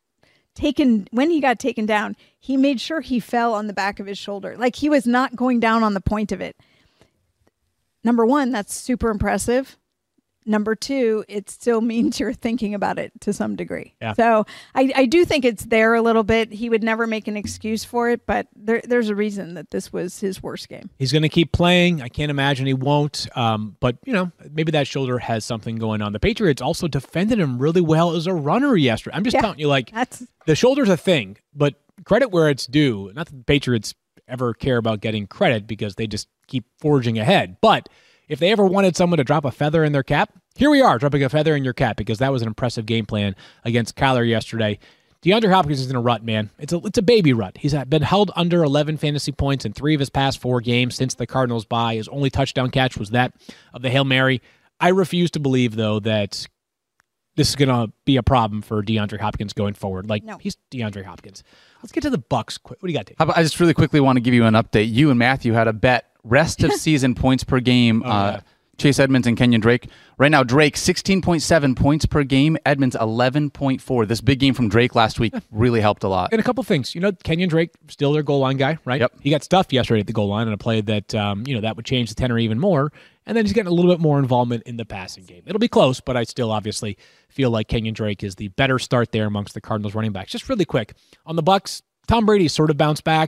taken down, he made sure he fell on the back of his shoulder. Like, he was not going down on the point of it. Number one, that's super impressive. Number two, it still means you're thinking about it to some degree. Yeah. So I do think it's there a little bit. He would never make an excuse for it, but there's a reason that this was his worst game. He's going to keep playing. I can't imagine he won't. But, maybe that shoulder has something going on. The Patriots also defended him really well as a runner yesterday. I'm just telling you, the shoulder's a thing, but credit where it's due. Not that the Patriots ever care about getting credit because they just keep forging ahead. But if they ever wanted someone to drop a feather in their cap, here we are dropping a feather in your cap because that was an impressive game plan against Kyler yesterday. DeAndre Hopkins is in a rut, man. It's a baby rut. He's been held under 11 fantasy points in 3 of his past 4 games since the Cardinals bye. His only touchdown catch was that of the Hail Mary. I refuse to believe, though, that this is going to be a problem for DeAndre Hopkins going forward. No. He's DeAndre Hopkins. Let's get to the Bucs quick. What do you got, Dave? I just really quickly want to give you an update. You and Matthew had a bet, rest of season points per game. Chase Edmonds and Kenyon Drake. Right now, Drake, 16.7 points per game. Edmonds, 11.4. This big game from Drake last week really helped a lot. And a couple things. Kenyon Drake, still their goal line guy, right? Yep. He got stuffed yesterday at the goal line on a play that, that would change the tenor even more. And then he's getting a little bit more involvement in the passing game. It'll be close, but I still obviously feel like Kenyon Drake is the better start there amongst the Cardinals running backs. Just really quick, on the Bucs, Tom Brady sort of bounced back.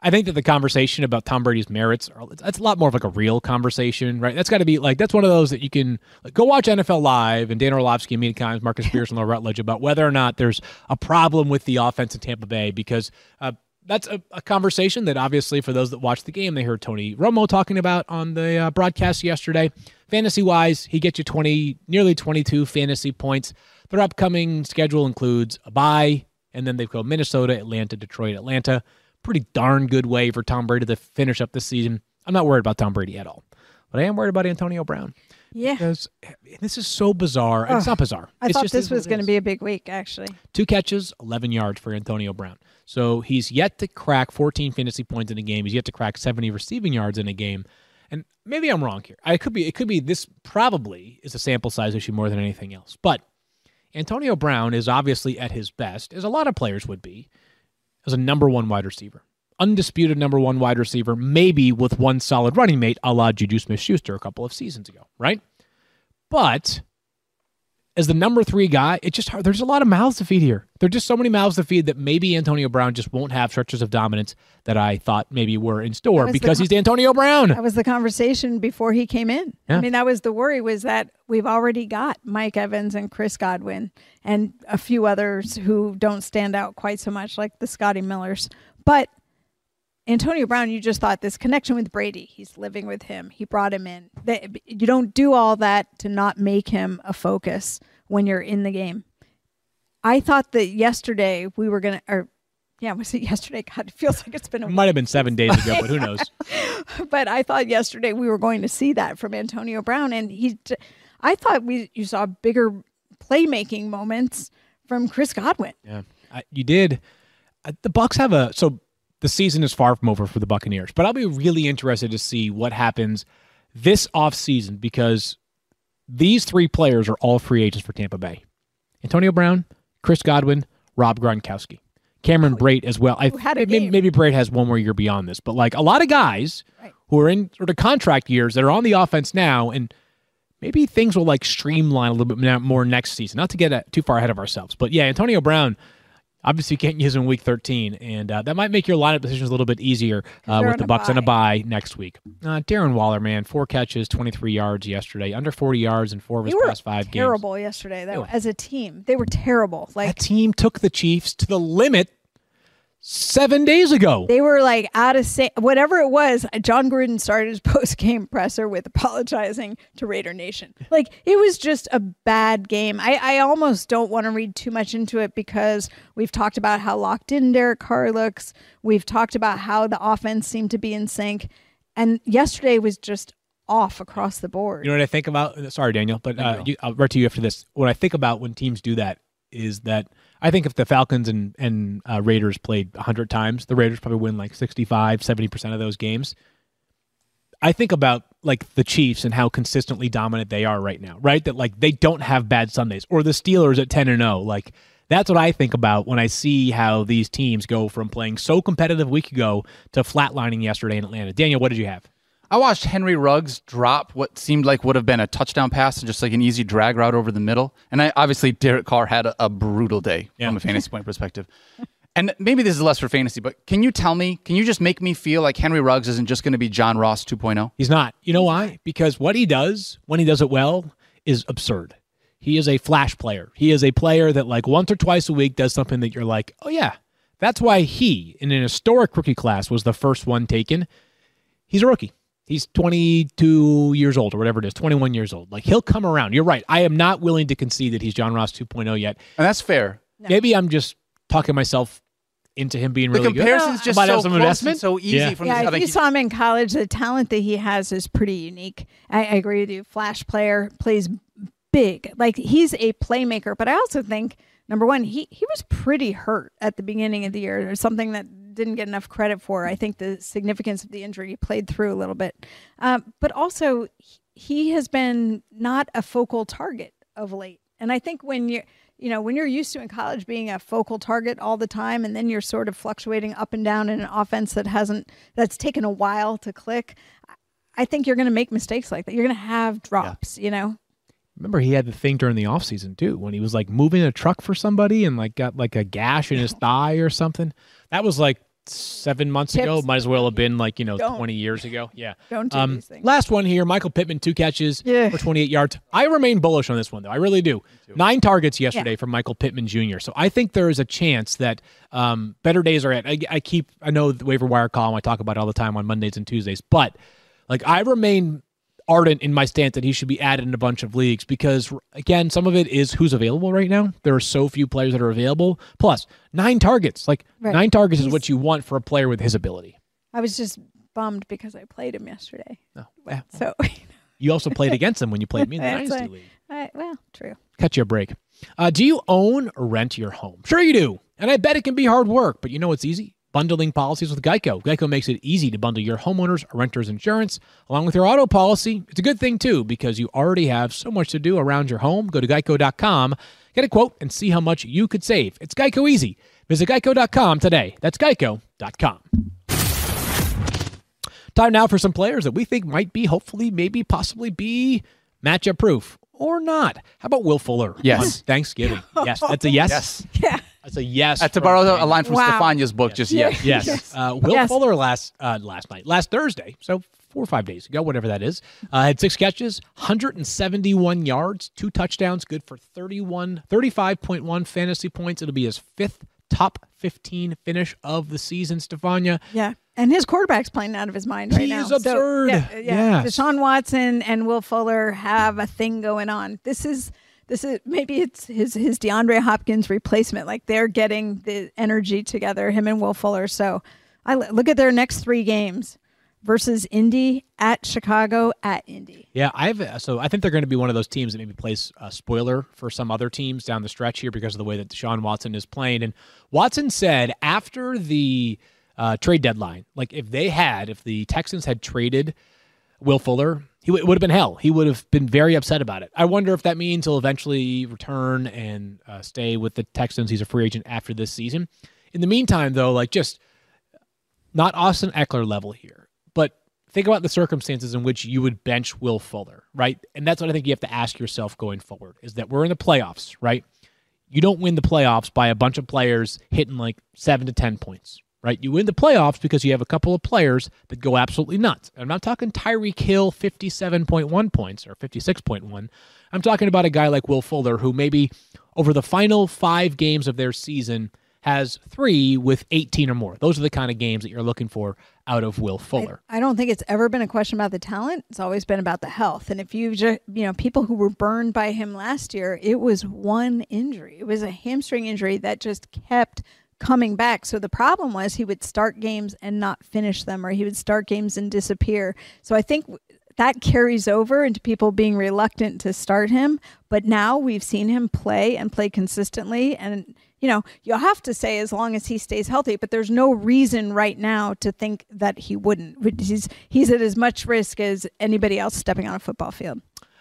I think that the conversation about Tom Brady's merits, that's a lot more of like a real conversation, right? That's got to be like, that's one of those that you can go watch NFL Live and Dan Orlovsky, Amina Kimes, Marcus Spears, and Laura Rutledge about whether or not there's a problem with the offense in Tampa Bay, because that's a conversation that obviously for those that watch the game, they heard Tony Romo talking about on the broadcast yesterday. Fantasy-wise, he gets you nearly 22 fantasy points. Their upcoming schedule includes a bye, and then they go Minnesota, Atlanta, Detroit, Atlanta. Pretty darn good way for Tom Brady to finish up this season. I'm not worried about Tom Brady at all, but I am worried about Antonio Brown. Yeah. Because this is so bizarre. It's not bizarre. I It's thought just this is what was it going to is. be a big week, actually. 2 catches, 11 yards for Antonio Brown. So he's yet to crack 14 fantasy points in a game. He's yet to crack 70 receiving yards in a game. And maybe I'm wrong here. It could be this probably is a sample size issue more than anything else. But Antonio Brown is obviously at his best, as a lot of players would be, as a number 1 wide receiver. Undisputed number 1 wide receiver, maybe with one solid running mate, a la Juju Smith-Schuster a couple of seasons ago, right? But as the number 3 guy, it's just hard. There's a lot of mouths to feed here. There's just so many mouths to feed that maybe Antonio Brown just won't have stretches of dominance that I thought maybe were in store was the because he's Antonio Brown. That was the conversation before he came in. Yeah. I mean, that was the worry, was that we've already got Mike Evans and Chris Godwin and a few others who don't stand out quite so much, like the Scotty Millers. But Antonio Brown, you just thought this connection with Brady, he's living with him. He brought him in. You don't do all that to not make him a focus when you're in the game. I thought that yesterday we were going to, was it yesterday? God, it feels like it's been a It week. might have been 7 days ago, but who knows? But I thought yesterday we were going to see that from Antonio Brown, and I thought you saw bigger playmaking moments from Chris Godwin. Yeah, you did. The Bucs have the season is far from over for the Buccaneers, but I'll be really interested to see what happens this offseason because these 3 players are all free agents for Tampa Bay. Antonio Brown, Chris Godwin, Rob Gronkowski. Cameron Brate as well. Maybe Brate has one more year beyond this, but like a lot of guys who are in sort of contract years that are on the offense now, and maybe things will like streamline a little bit more next season. Not to get too far ahead of ourselves, but yeah, Antonio Brown, obviously you can't use him in week 13, and that might make your lineup decisions a little bit easier with the Bucs on a bye next week. Darren Waller, man, 4 catches, 23 yards yesterday, under 40 yards in 4 of his past 5 games. Terrible yesterday, though. As a team, they were terrible. That team took the Chiefs to the limit 7 days ago. They were like out of whatever it was. John Gruden started his post-game presser with apologizing to Raider Nation. Like, it was just a bad game. I almost don't want to read too much into it because we've talked about how locked in Derek Carr looks. We've talked about how the offense seemed to be in sync. And yesterday was just off across the board. You know what I think about? Sorry, Daniel, but I'll write to you after this. What I think about when teams do that is that I think if the Falcons and Raiders played 100 times, the Raiders probably win like 65, 70% of those games. I think about like the Chiefs and how consistently dominant they are right now, right? That like they don't have bad Sundays, or the Steelers at 10-0. Like that's what I think about when I see how these teams go from playing so competitive a week ago to flatlining yesterday in Atlanta. Daniel, what did you have? I watched Henry Ruggs drop what seemed like would have been a touchdown pass and just like an easy drag route over the middle. And obviously Derek Carr had a brutal day from a fantasy point perspective. And maybe this is less for fantasy, but can you just make me feel like Henry Ruggs isn't just going to be John Ross 2.0? He's not. You know why? Because what he does, when he does it well, is absurd. He is a flash player. He is a player that like once or twice a week does something that you're like, oh yeah. That's why he, in an historic rookie class, was the first one taken. He's a rookie. He's 22 years old or whatever it is, 21 years old. Like, he'll come around. You're right. I am not willing to concede that he's John Ross 2.0 yet. And that's fair. No. Maybe I'm just talking myself into him being really good. The comparison's just Might have so some close investment. and so easy from Yeah, the if you saw him in college, the talent that he has is pretty unique. I agree with you. Flash player, plays big. Like, he's a playmaker. But I also think, number one, he was pretty hurt at the beginning of the year. There's something that didn't get enough credit for. I think the significance of the injury played through a little bit. But also, he has been not a focal target of late. And I think when you're used to in college being a focal target all the time, and then you're sort of fluctuating up and down in an offense that's taken a while to click, I think you're going to make mistakes like that. You're going to have drops, Remember, he had the thing during the offseason, too, when he was like moving a truck for somebody and like got like a gash in his thigh or something. That was like 7 months ago. Tips. Might as well have been Don't. 20 years ago. Yeah. Don't do these things. Last one here. Michael Pittman, 2 catches Yeah. for 28 yards. I remain bullish on this one, though. I really do. 9 targets yesterday from Michael Pittman Jr. So I think there is a chance that better days are at. I know the waiver wire column. I talk about it all the time on Mondays and Tuesdays. But I remain ardent in my stance that he should be added in a bunch of leagues because, again, some of it is who's available right now. There are so few players that are available. Plus, 9 targets. 9 targets is what you want for a player with his ability. I was just bummed because I played him yesterday. No. Yeah. So, You also played against him when you played me in the That's Dynasty right. League. well, true. Cut you a break. Do you own or rent your home? Sure you do. And I bet it can be hard work, but you know what's easy? Bundling policies with Geico. Geico makes it easy to bundle your homeowner's or renter's insurance along with your auto policy. It's a good thing, too, because you already have so much to do around your home. Go to geico.com, get a quote, and see how much you could save. It's Geico easy. Visit geico.com today. That's geico.com. Time now for some players that we think might be, hopefully, maybe, possibly be matchup proof or not. How about Will Fuller? Yes. On Thanksgiving. Yes. That's a yes. Yes. Yeah. That's a yes. To from borrow Daniel. a line from Wow. Stefania's book, just yes. Yes. Will Yes. Fuller last Thursday, so 4 or 5 days ago, whatever that is, had 6 catches, 171 yards, 2 touchdowns, good for 35.1 fantasy points. It'll be his 5th top 15 finish of the season, Stefania. Yeah. And his quarterback's playing out of his mind right He now. is absurd. So, Yes. Deshaun Watson and Will Fuller have a thing going on. This is maybe it's his DeAndre Hopkins replacement. They're getting the energy together, him and Will Fuller. So I look at their next 3 games versus Indy, at Chicago, at Indy. Yeah, I think they're going to be one of those teams that maybe plays a spoiler for some other teams down the stretch here because of the way that Deshaun Watson is playing. And Watson said after the trade deadline, if the Texans had traded Will Fuller, it would have been hell. He would have been very upset about it. I wonder if that means he'll eventually return and stay with the Texans. He's a free agent after this season. In the meantime, though, just not Austin Eckler level here, but think about the circumstances in which you would bench Will Fuller, right? And that's what I think you have to ask yourself going forward, is that we're in the playoffs, right? You don't win the playoffs by a bunch of players hitting 7 to 10 points. Right, you win the playoffs because you have a couple of players that go absolutely nuts. I'm not talking Tyreek Hill 57.1 points or 56.1. I'm talking about a guy like Will Fuller who maybe over the final 5 games of their season has 3 with 18 or more. Those are the kind of games that you're looking for out of Will Fuller. I don't think it's ever been a question about the talent. It's always been about the health. And if you just, people who were burned by him last year, it was one injury. It was a hamstring injury that just kept coming back. So the problem was he would start games and not finish them, or he would start games and disappear. So I think that carries over into people being reluctant to start him. But now we've seen him play and play consistently. And, you'll have to say as long as he stays healthy, but there's no reason right now to think that he wouldn't. He's at as much risk as anybody else stepping on a football field.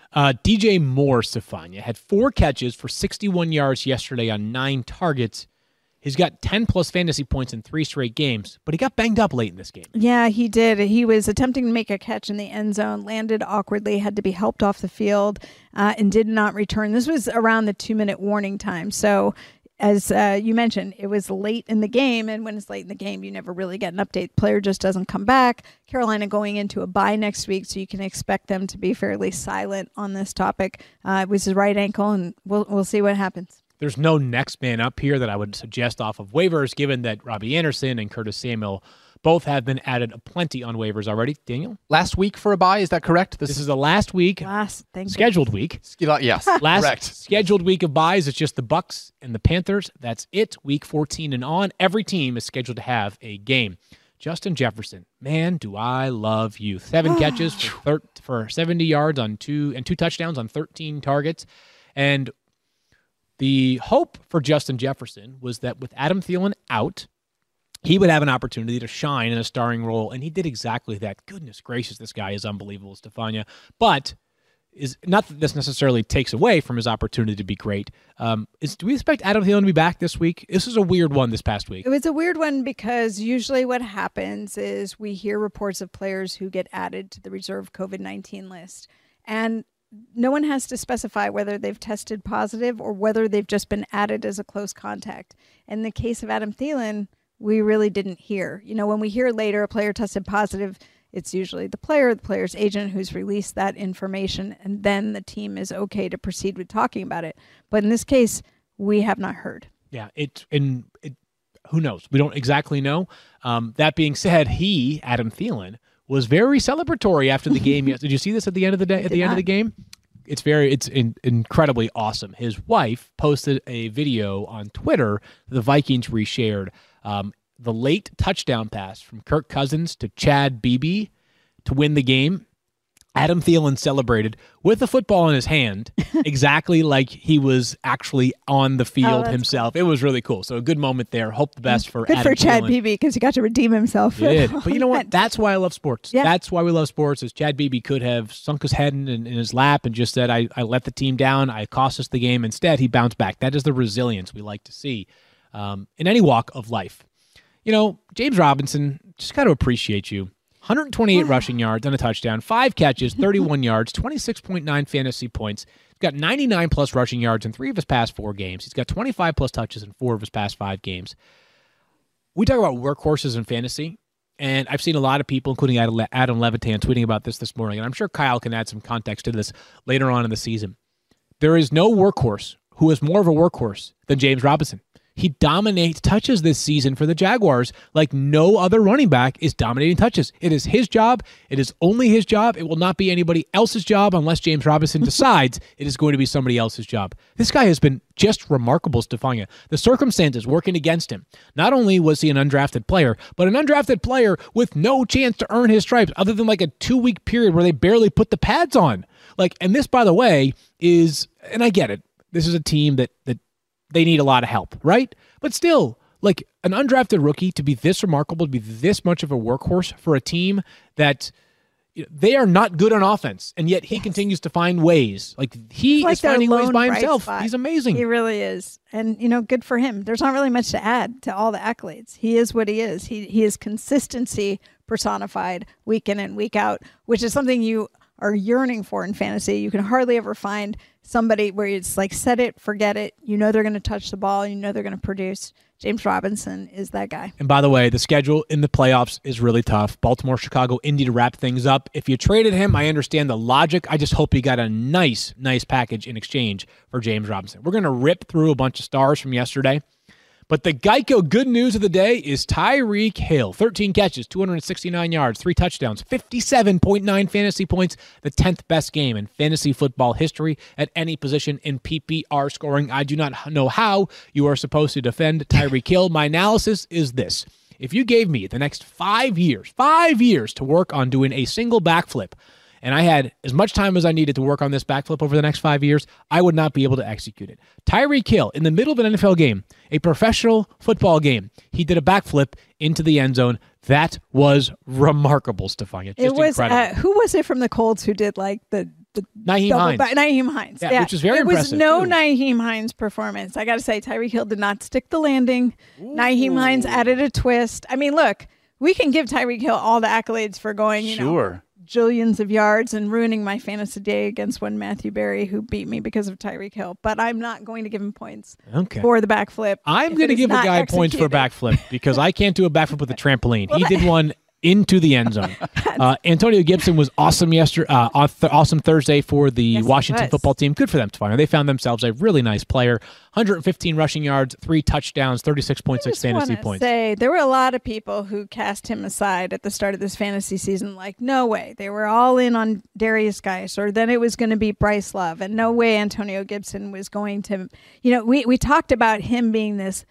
DJ Moore, Stefania, had 4 catches for 61 yards yesterday on 9 targets. He's got 10-plus fantasy points in 3 straight games, but he got banged up late in this game. Yeah, he did. He was attempting to make a catch in the end zone, landed awkwardly, had to be helped off the field, and did not return. This was around the 2-minute warning time. So, as you mentioned, it was late in the game, and when it's late in the game, you never really get an update. The player just doesn't come back. Carolina going into a bye next week, so you can expect them to be fairly silent on this topic. It was his right ankle, and we'll see what happens. There's no next man up here that I would suggest off of waivers, given that Robbie Anderson and Curtis Samuel both have been added aplenty on waivers already. Daniel? Last week for a bye, is that correct? This is the last week, scheduled week. Yes, Last correct. scheduled week of buys. It's just the Bucs and the Panthers. That's it. Week 14 and on. Every team is scheduled to have a game. Justin Jefferson, man, do I love you. 7 catches for 70 yards on 2 touchdowns on 13 targets. And the hope for Justin Jefferson was that with Adam Thielen out, he would have an opportunity to shine in a starring role, and he did exactly that. Goodness gracious, this guy is unbelievable, Stefania. But is not that this necessarily takes away from his opportunity to be great. Do we expect Adam Thielen to be back this week? This is a weird one this past week. It was a weird one because usually what happens is we hear reports of players who get added to the reserve COVID-19 list, and no one has to specify whether they've tested positive or whether they've just been added as a close contact. In the case of Adam Thielen, we really didn't hear. When we hear later a player tested positive, it's usually the player, the player's agent who's released that information, and then the team is okay to proceed with talking about it. But in this case, we have not heard. Yeah, who knows? We don't exactly know. That being said, Adam Thielen, was very celebratory after the game. Did you see this at the end of the day? At the end of the game, it's incredibly awesome. His wife posted a video on Twitter. The Vikings reshared the late touchdown pass from Kirk Cousins to Chad Beebe to win the game. Adam Thielen celebrated with the football in his hand, exactly like he was actually on the field himself. Cool. It was really cool. So a good moment there. Hope the best for Good Adam for Chad Thielen. Beebe because he got to redeem himself. He did. But you know what? That's why I love sports. Yeah. That's why we love sports. Is Chad Beebe could have sunk his head in his lap and just said, I let the team down. I cost us the game. Instead, he bounced back. That is the resilience we like to see in any walk of life. James Robinson, just got to appreciate you. 128 rushing yards and a touchdown, 5 catches, 31 yards, 26.9 fantasy points. He's got 99-plus rushing yards in 3 of his past 4 games. He's got 25-plus touches in 4 of his past 5 games. We talk about workhorses in fantasy, and I've seen a lot of people, including Adam Levitan, tweeting about this morning, and I'm sure Kyle can add some context to this later on in the season. There is no workhorse who is more of a workhorse than James Robinson. He dominates touches this season for the Jaguars like no other running back is dominating touches. It is his job. It is only his job. It will not be anybody else's job unless James Robinson decides it is going to be somebody else's job. This guy has been just remarkable, Stefania. The circumstances working against him. Not only was he an undrafted player, but an undrafted player with no chance to earn his stripes other than like a 2-week period where they barely put the pads on. And this, by the way, is, and I get it, this is a team that they need a lot of help, right? But still, an undrafted rookie to be this remarkable, to be this much of a workhorse for a team that they are not good on offense, and yet he continues to find ways. He is finding ways by himself. He's amazing. He really is. And, good for him. There's not really much to add to all the accolades. He is what he is. He is consistency personified week in and week out, which is something you are yearning for in fantasy. You can hardly ever find somebody where it's set it, forget it. They're going to touch the ball. They're going to produce. James Robinson is that guy. And by the way, the schedule in the playoffs is really tough. Baltimore, Chicago, Indy to wrap things up. If you traded him, I understand the logic. I just hope you got a nice package in exchange for James Robinson. We're going to rip through a bunch of stars from yesterday. But the Geico good news of the day is Tyreek Hill. 13 catches, 269 yards, 3 touchdowns, 57.9 fantasy points, the 10th best game in fantasy football history at any position in PPR scoring. I do not know how you are supposed to defend Tyreek Hill. My analysis is this. If you gave me the next 5 years to work on doing a single backflip, and I had as much time as I needed to work on this backflip over the next 5 years, I would not be able to execute it. Tyreek Hill, in the middle of an NFL game, a professional football game, he did a backflip into the end zone. That was remarkable, Stefania. Just incredible. Who was it from the Colts who did the Nyheim Hines. Nyheim Hines. Yeah, which is very impressive. It was no too. Nyheim Hines performance. I got to say, Tyreek Hill did not stick the landing. Ooh. Nyheim Hines added a twist. I mean, look, we can give Tyreek Hill all the accolades for going, jillions of yards and ruining my fantasy day against one Matthew Berry who beat me because of Tyreek Hill. But I'm not going to give him points for the backflip. I'm going to give a guy points for backflip because I can't do a backflip with a trampoline. He did one into the end zone. Antonio Gibson was awesome yesterday. Awesome Thursday for the Washington football team. Good for them, Stefania. They found themselves a really nice player. 115 rushing yards, 3 touchdowns, 36.6 fantasy points. There were a lot of people who cast him aside at the start of this fantasy season. No way. They were all in on Darius Geis, or then it was going to be Bryce Love, and no way Antonio Gibson was going to. We talked about him being this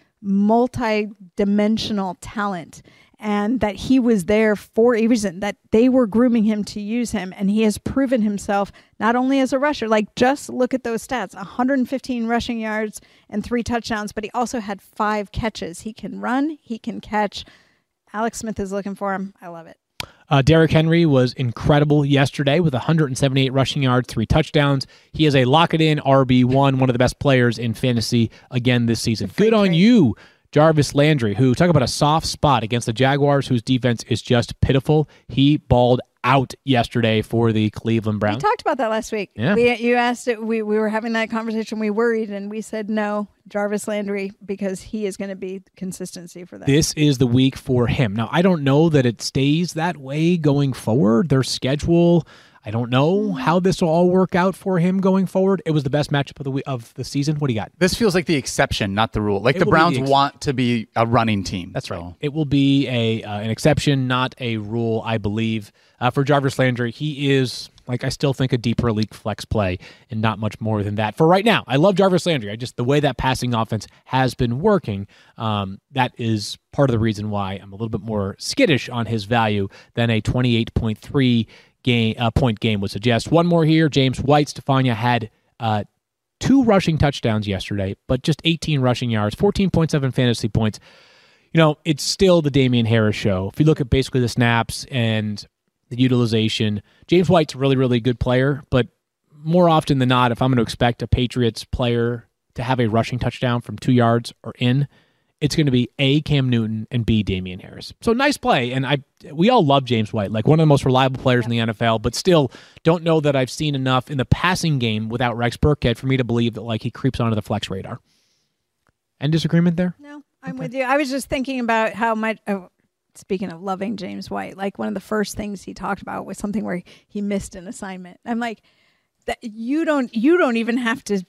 multi-dimensional talent, and that he was there for a reason, that they were grooming him to use him, and he has proven himself not only as a rusher, just look at those stats, 115 rushing yards and 3 touchdowns, but he also had 5 catches. He can run, he can catch. Alex Smith is looking for him. I love it. Derrick Henry was incredible yesterday with 178 rushing yards, 3 touchdowns. He is a lock-it-in RB1, one of the best players in fantasy again this season. Good on you, Jarvis Landry, who, talk about a soft spot against the Jaguars, whose defense is just pitiful. He balled out yesterday for the Cleveland We Browns. talked about that last week. Yeah. You asked it. We were having that conversation. We worried, and we said no, Jarvis Landry, because he is going to be consistency for them. This is the week for him. Now, I don't know that it stays that way going forward. Their schedule, I don't know how this will all work out for him going forward. It was the best matchup of the season. What do you got? This feels like the exception, not the rule. Like the will be Browns the want to be a running team. That's so. right. It will be an exception, not a rule, I believe. For Jarvis Landry, he is, I still think a deeper league flex play and not much more than that. For right now, I love Jarvis Landry. The way that passing offense has been working, that is part of the reason why I'm a little bit more skittish on his value than a 28.3 point game would suggest. One more here. James White, Stefania had 2 rushing touchdowns yesterday, but just 18 rushing yards, 14.7 fantasy points. It's still the Damian Harris show. If you look at basically the snaps and the utilization, James White's a really, really good player, but more often than not, if I'm going to expect a Patriots player to have a rushing touchdown from 2 yards or in, it's going to be A, Cam Newton, and B, Damian Harris. So nice play, and we all love James White, one of the most reliable players in the NFL, but still don't know that I've seen enough in the passing game without Rex Burkhead for me to believe that he creeps onto the flex radar. Any disagreement there? No, I'm with you. I was just thinking about how much. Speaking of loving James White, one of the first things he talked about was something where he missed an assignment. I'm like, that you don't even have to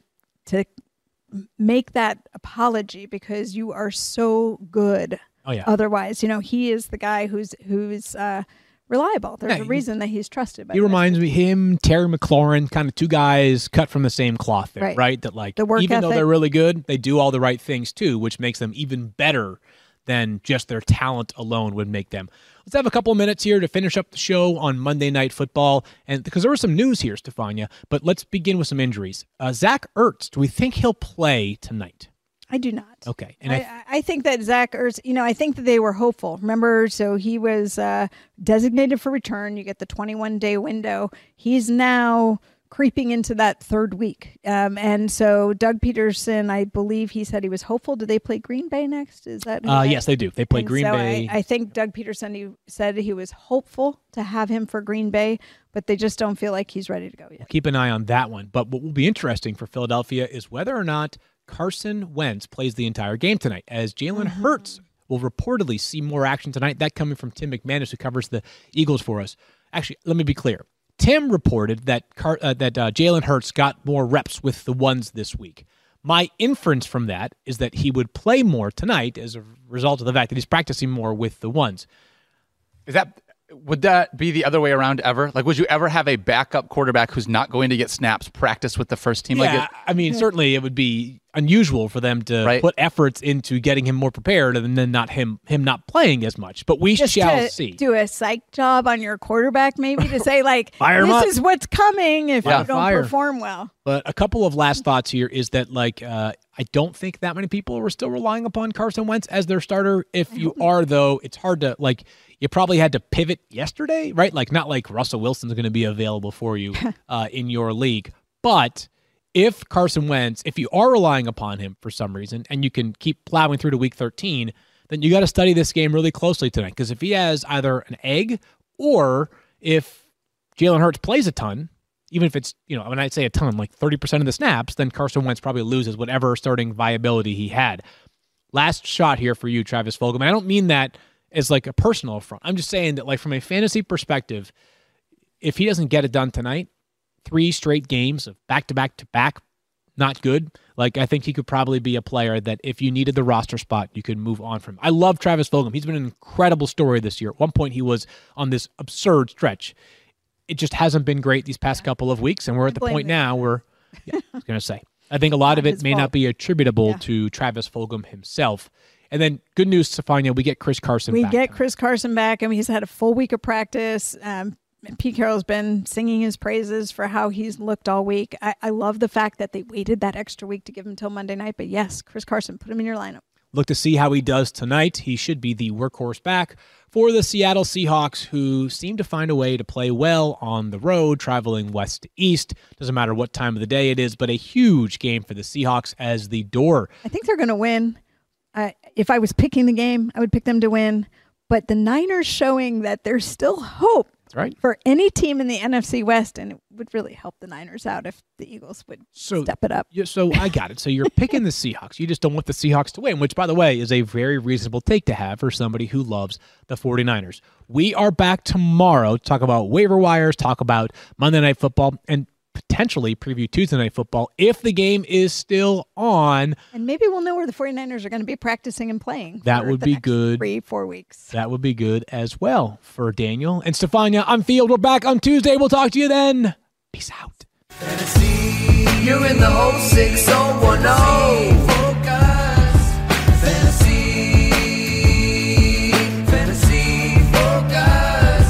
make that apology because you are so good. Oh yeah. Otherwise, he is the guy who's reliable. There's a reason that he's trusted by He reminds me, him, Terry McLaurin, kind of 2 guys cut from the same cloth there, right? That the work even though ethic. they're really good, they do all the right things too, which makes them even better than just their talent alone would make them. Let's have a couple of minutes here to finish up the show on Monday Night Football, and because there was some news here, Stefania, but let's begin with some injuries. Zach Ertz, do we think he'll play tonight? I do not. Okay. And I think that Zach Ertz, I think that they were hopeful. Remember, so he was designated for return. You get the 21-day window. He's now creeping into that 3rd week. And so Doug Peterson, I believe he said he was hopeful. Do they play Green Bay next? Is that yes, they do. They play Green Bay. I think Doug Peterson, he said he was hopeful to have him for Green Bay, but they just don't feel like he's ready to go yet. Keep an eye on that one. But what will be interesting for Philadelphia is whether or not Carson Wentz plays the entire game tonight, as Jalen Hurts will reportedly see more action tonight. That coming from Tim McManus, who covers the Eagles for us. Actually, let me be clear. Tim reported that Jalen Hurts got more reps with the ones this week. My inference from that is that he would play more tonight as a result of the fact that he's practicing more with the ones. Would that be the other way around ever? Would you ever have a backup quarterback who's not going to get snaps practice with the first team? Yeah, certainly it would be unusual for them to put efforts into getting him more prepared and then not him not playing as much. But we shall see. Do a psych job on your quarterback, maybe, to say, Fire him up. this is what's coming if you don't perform well. But a couple of last thoughts here is that, I don't think that many people are still relying upon Carson Wentz as their starter. If you are, though, it's hard to, you probably had to pivot yesterday, right? Not like Russell Wilson's going to be available for you in your league. But if Carson Wentz, if you are relying upon him for some reason, and you can keep plowing through to week 13, then you got to study this game really closely tonight. Because if he has either an egg or if Jalen Hurts plays a ton, even if it's, when I say a ton, 30% of the snaps, then Carson Wentz probably loses whatever starting viability he had. Last shot here for you, Travis Fulgham. I don't mean that as a personal affront. I'm just saying that from a fantasy perspective, if he doesn't get it done tonight, 3 straight games of back-to-back-to-back, not good. I think he could probably be a player that if you needed the roster spot, you could move on from. I love Travis Fulgham. He's been an incredible story this year. At one point, he was on this absurd stretch. It just hasn't been great these past couple of weeks, and we're at the point now where, I was going to say, I think a lot of it may not be attributable to Travis Fulgham himself. And then good news, Stefania, we get Chris Carson back. We get Chris Carson back. He's had a full week of practice. Pete Carroll's been singing his praises for how he's looked all week. I love the fact that they waited that extra week to give him until Monday night. But yes, Chris Carson, put him in your lineup. Look to see how he does tonight. He should be the workhorse back for the Seattle Seahawks, who seem to find a way to play well on the road, traveling west to east. Doesn't matter what time of the day it is, but a huge game for the Seahawks as the door. I think they're going to win. If I was picking the game, I would pick them to win. But the Niners showing that there's still hope right? For any team in the NFC West, and it would really help the Niners out if the Eagles would step it up. Yeah, so I got it. So you're picking the Seahawks. You just don't want the Seahawks to win, which, by the way, is a very reasonable take to have for somebody who loves the 49ers. We are back tomorrow to talk about waiver wires, talk about Monday Night Football, and potentially preview Tuesday Night Football if the game is still on. And maybe we'll know where the 49ers are going to be practicing and playing. That would be good. 3-4 weeks. That would be good as well for Daniel and Stefania on Field. We're back on Tuesday. We'll talk to you then. Peace out. Fantasy, you're in the 06010. Focus. Fantasy focus.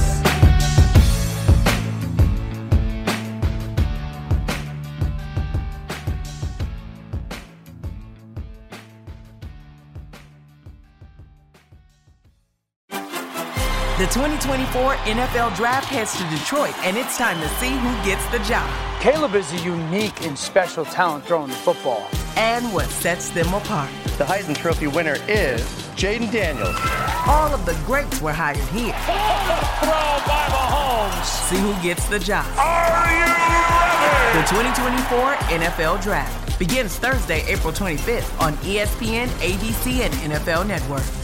The 2024 NFL Draft heads to Detroit, and it's time to see who gets the job Caleb is a unique and special talent throwing the football. and what sets them apart. The Heisman Trophy winner is Jaden Daniels. All of the greats were hired here. Throw by Mahomes. See who gets the job. Are you ready? The 2024 NFL Draft begins Thursday, April 25th on ESPN, ABC, and NFL Network.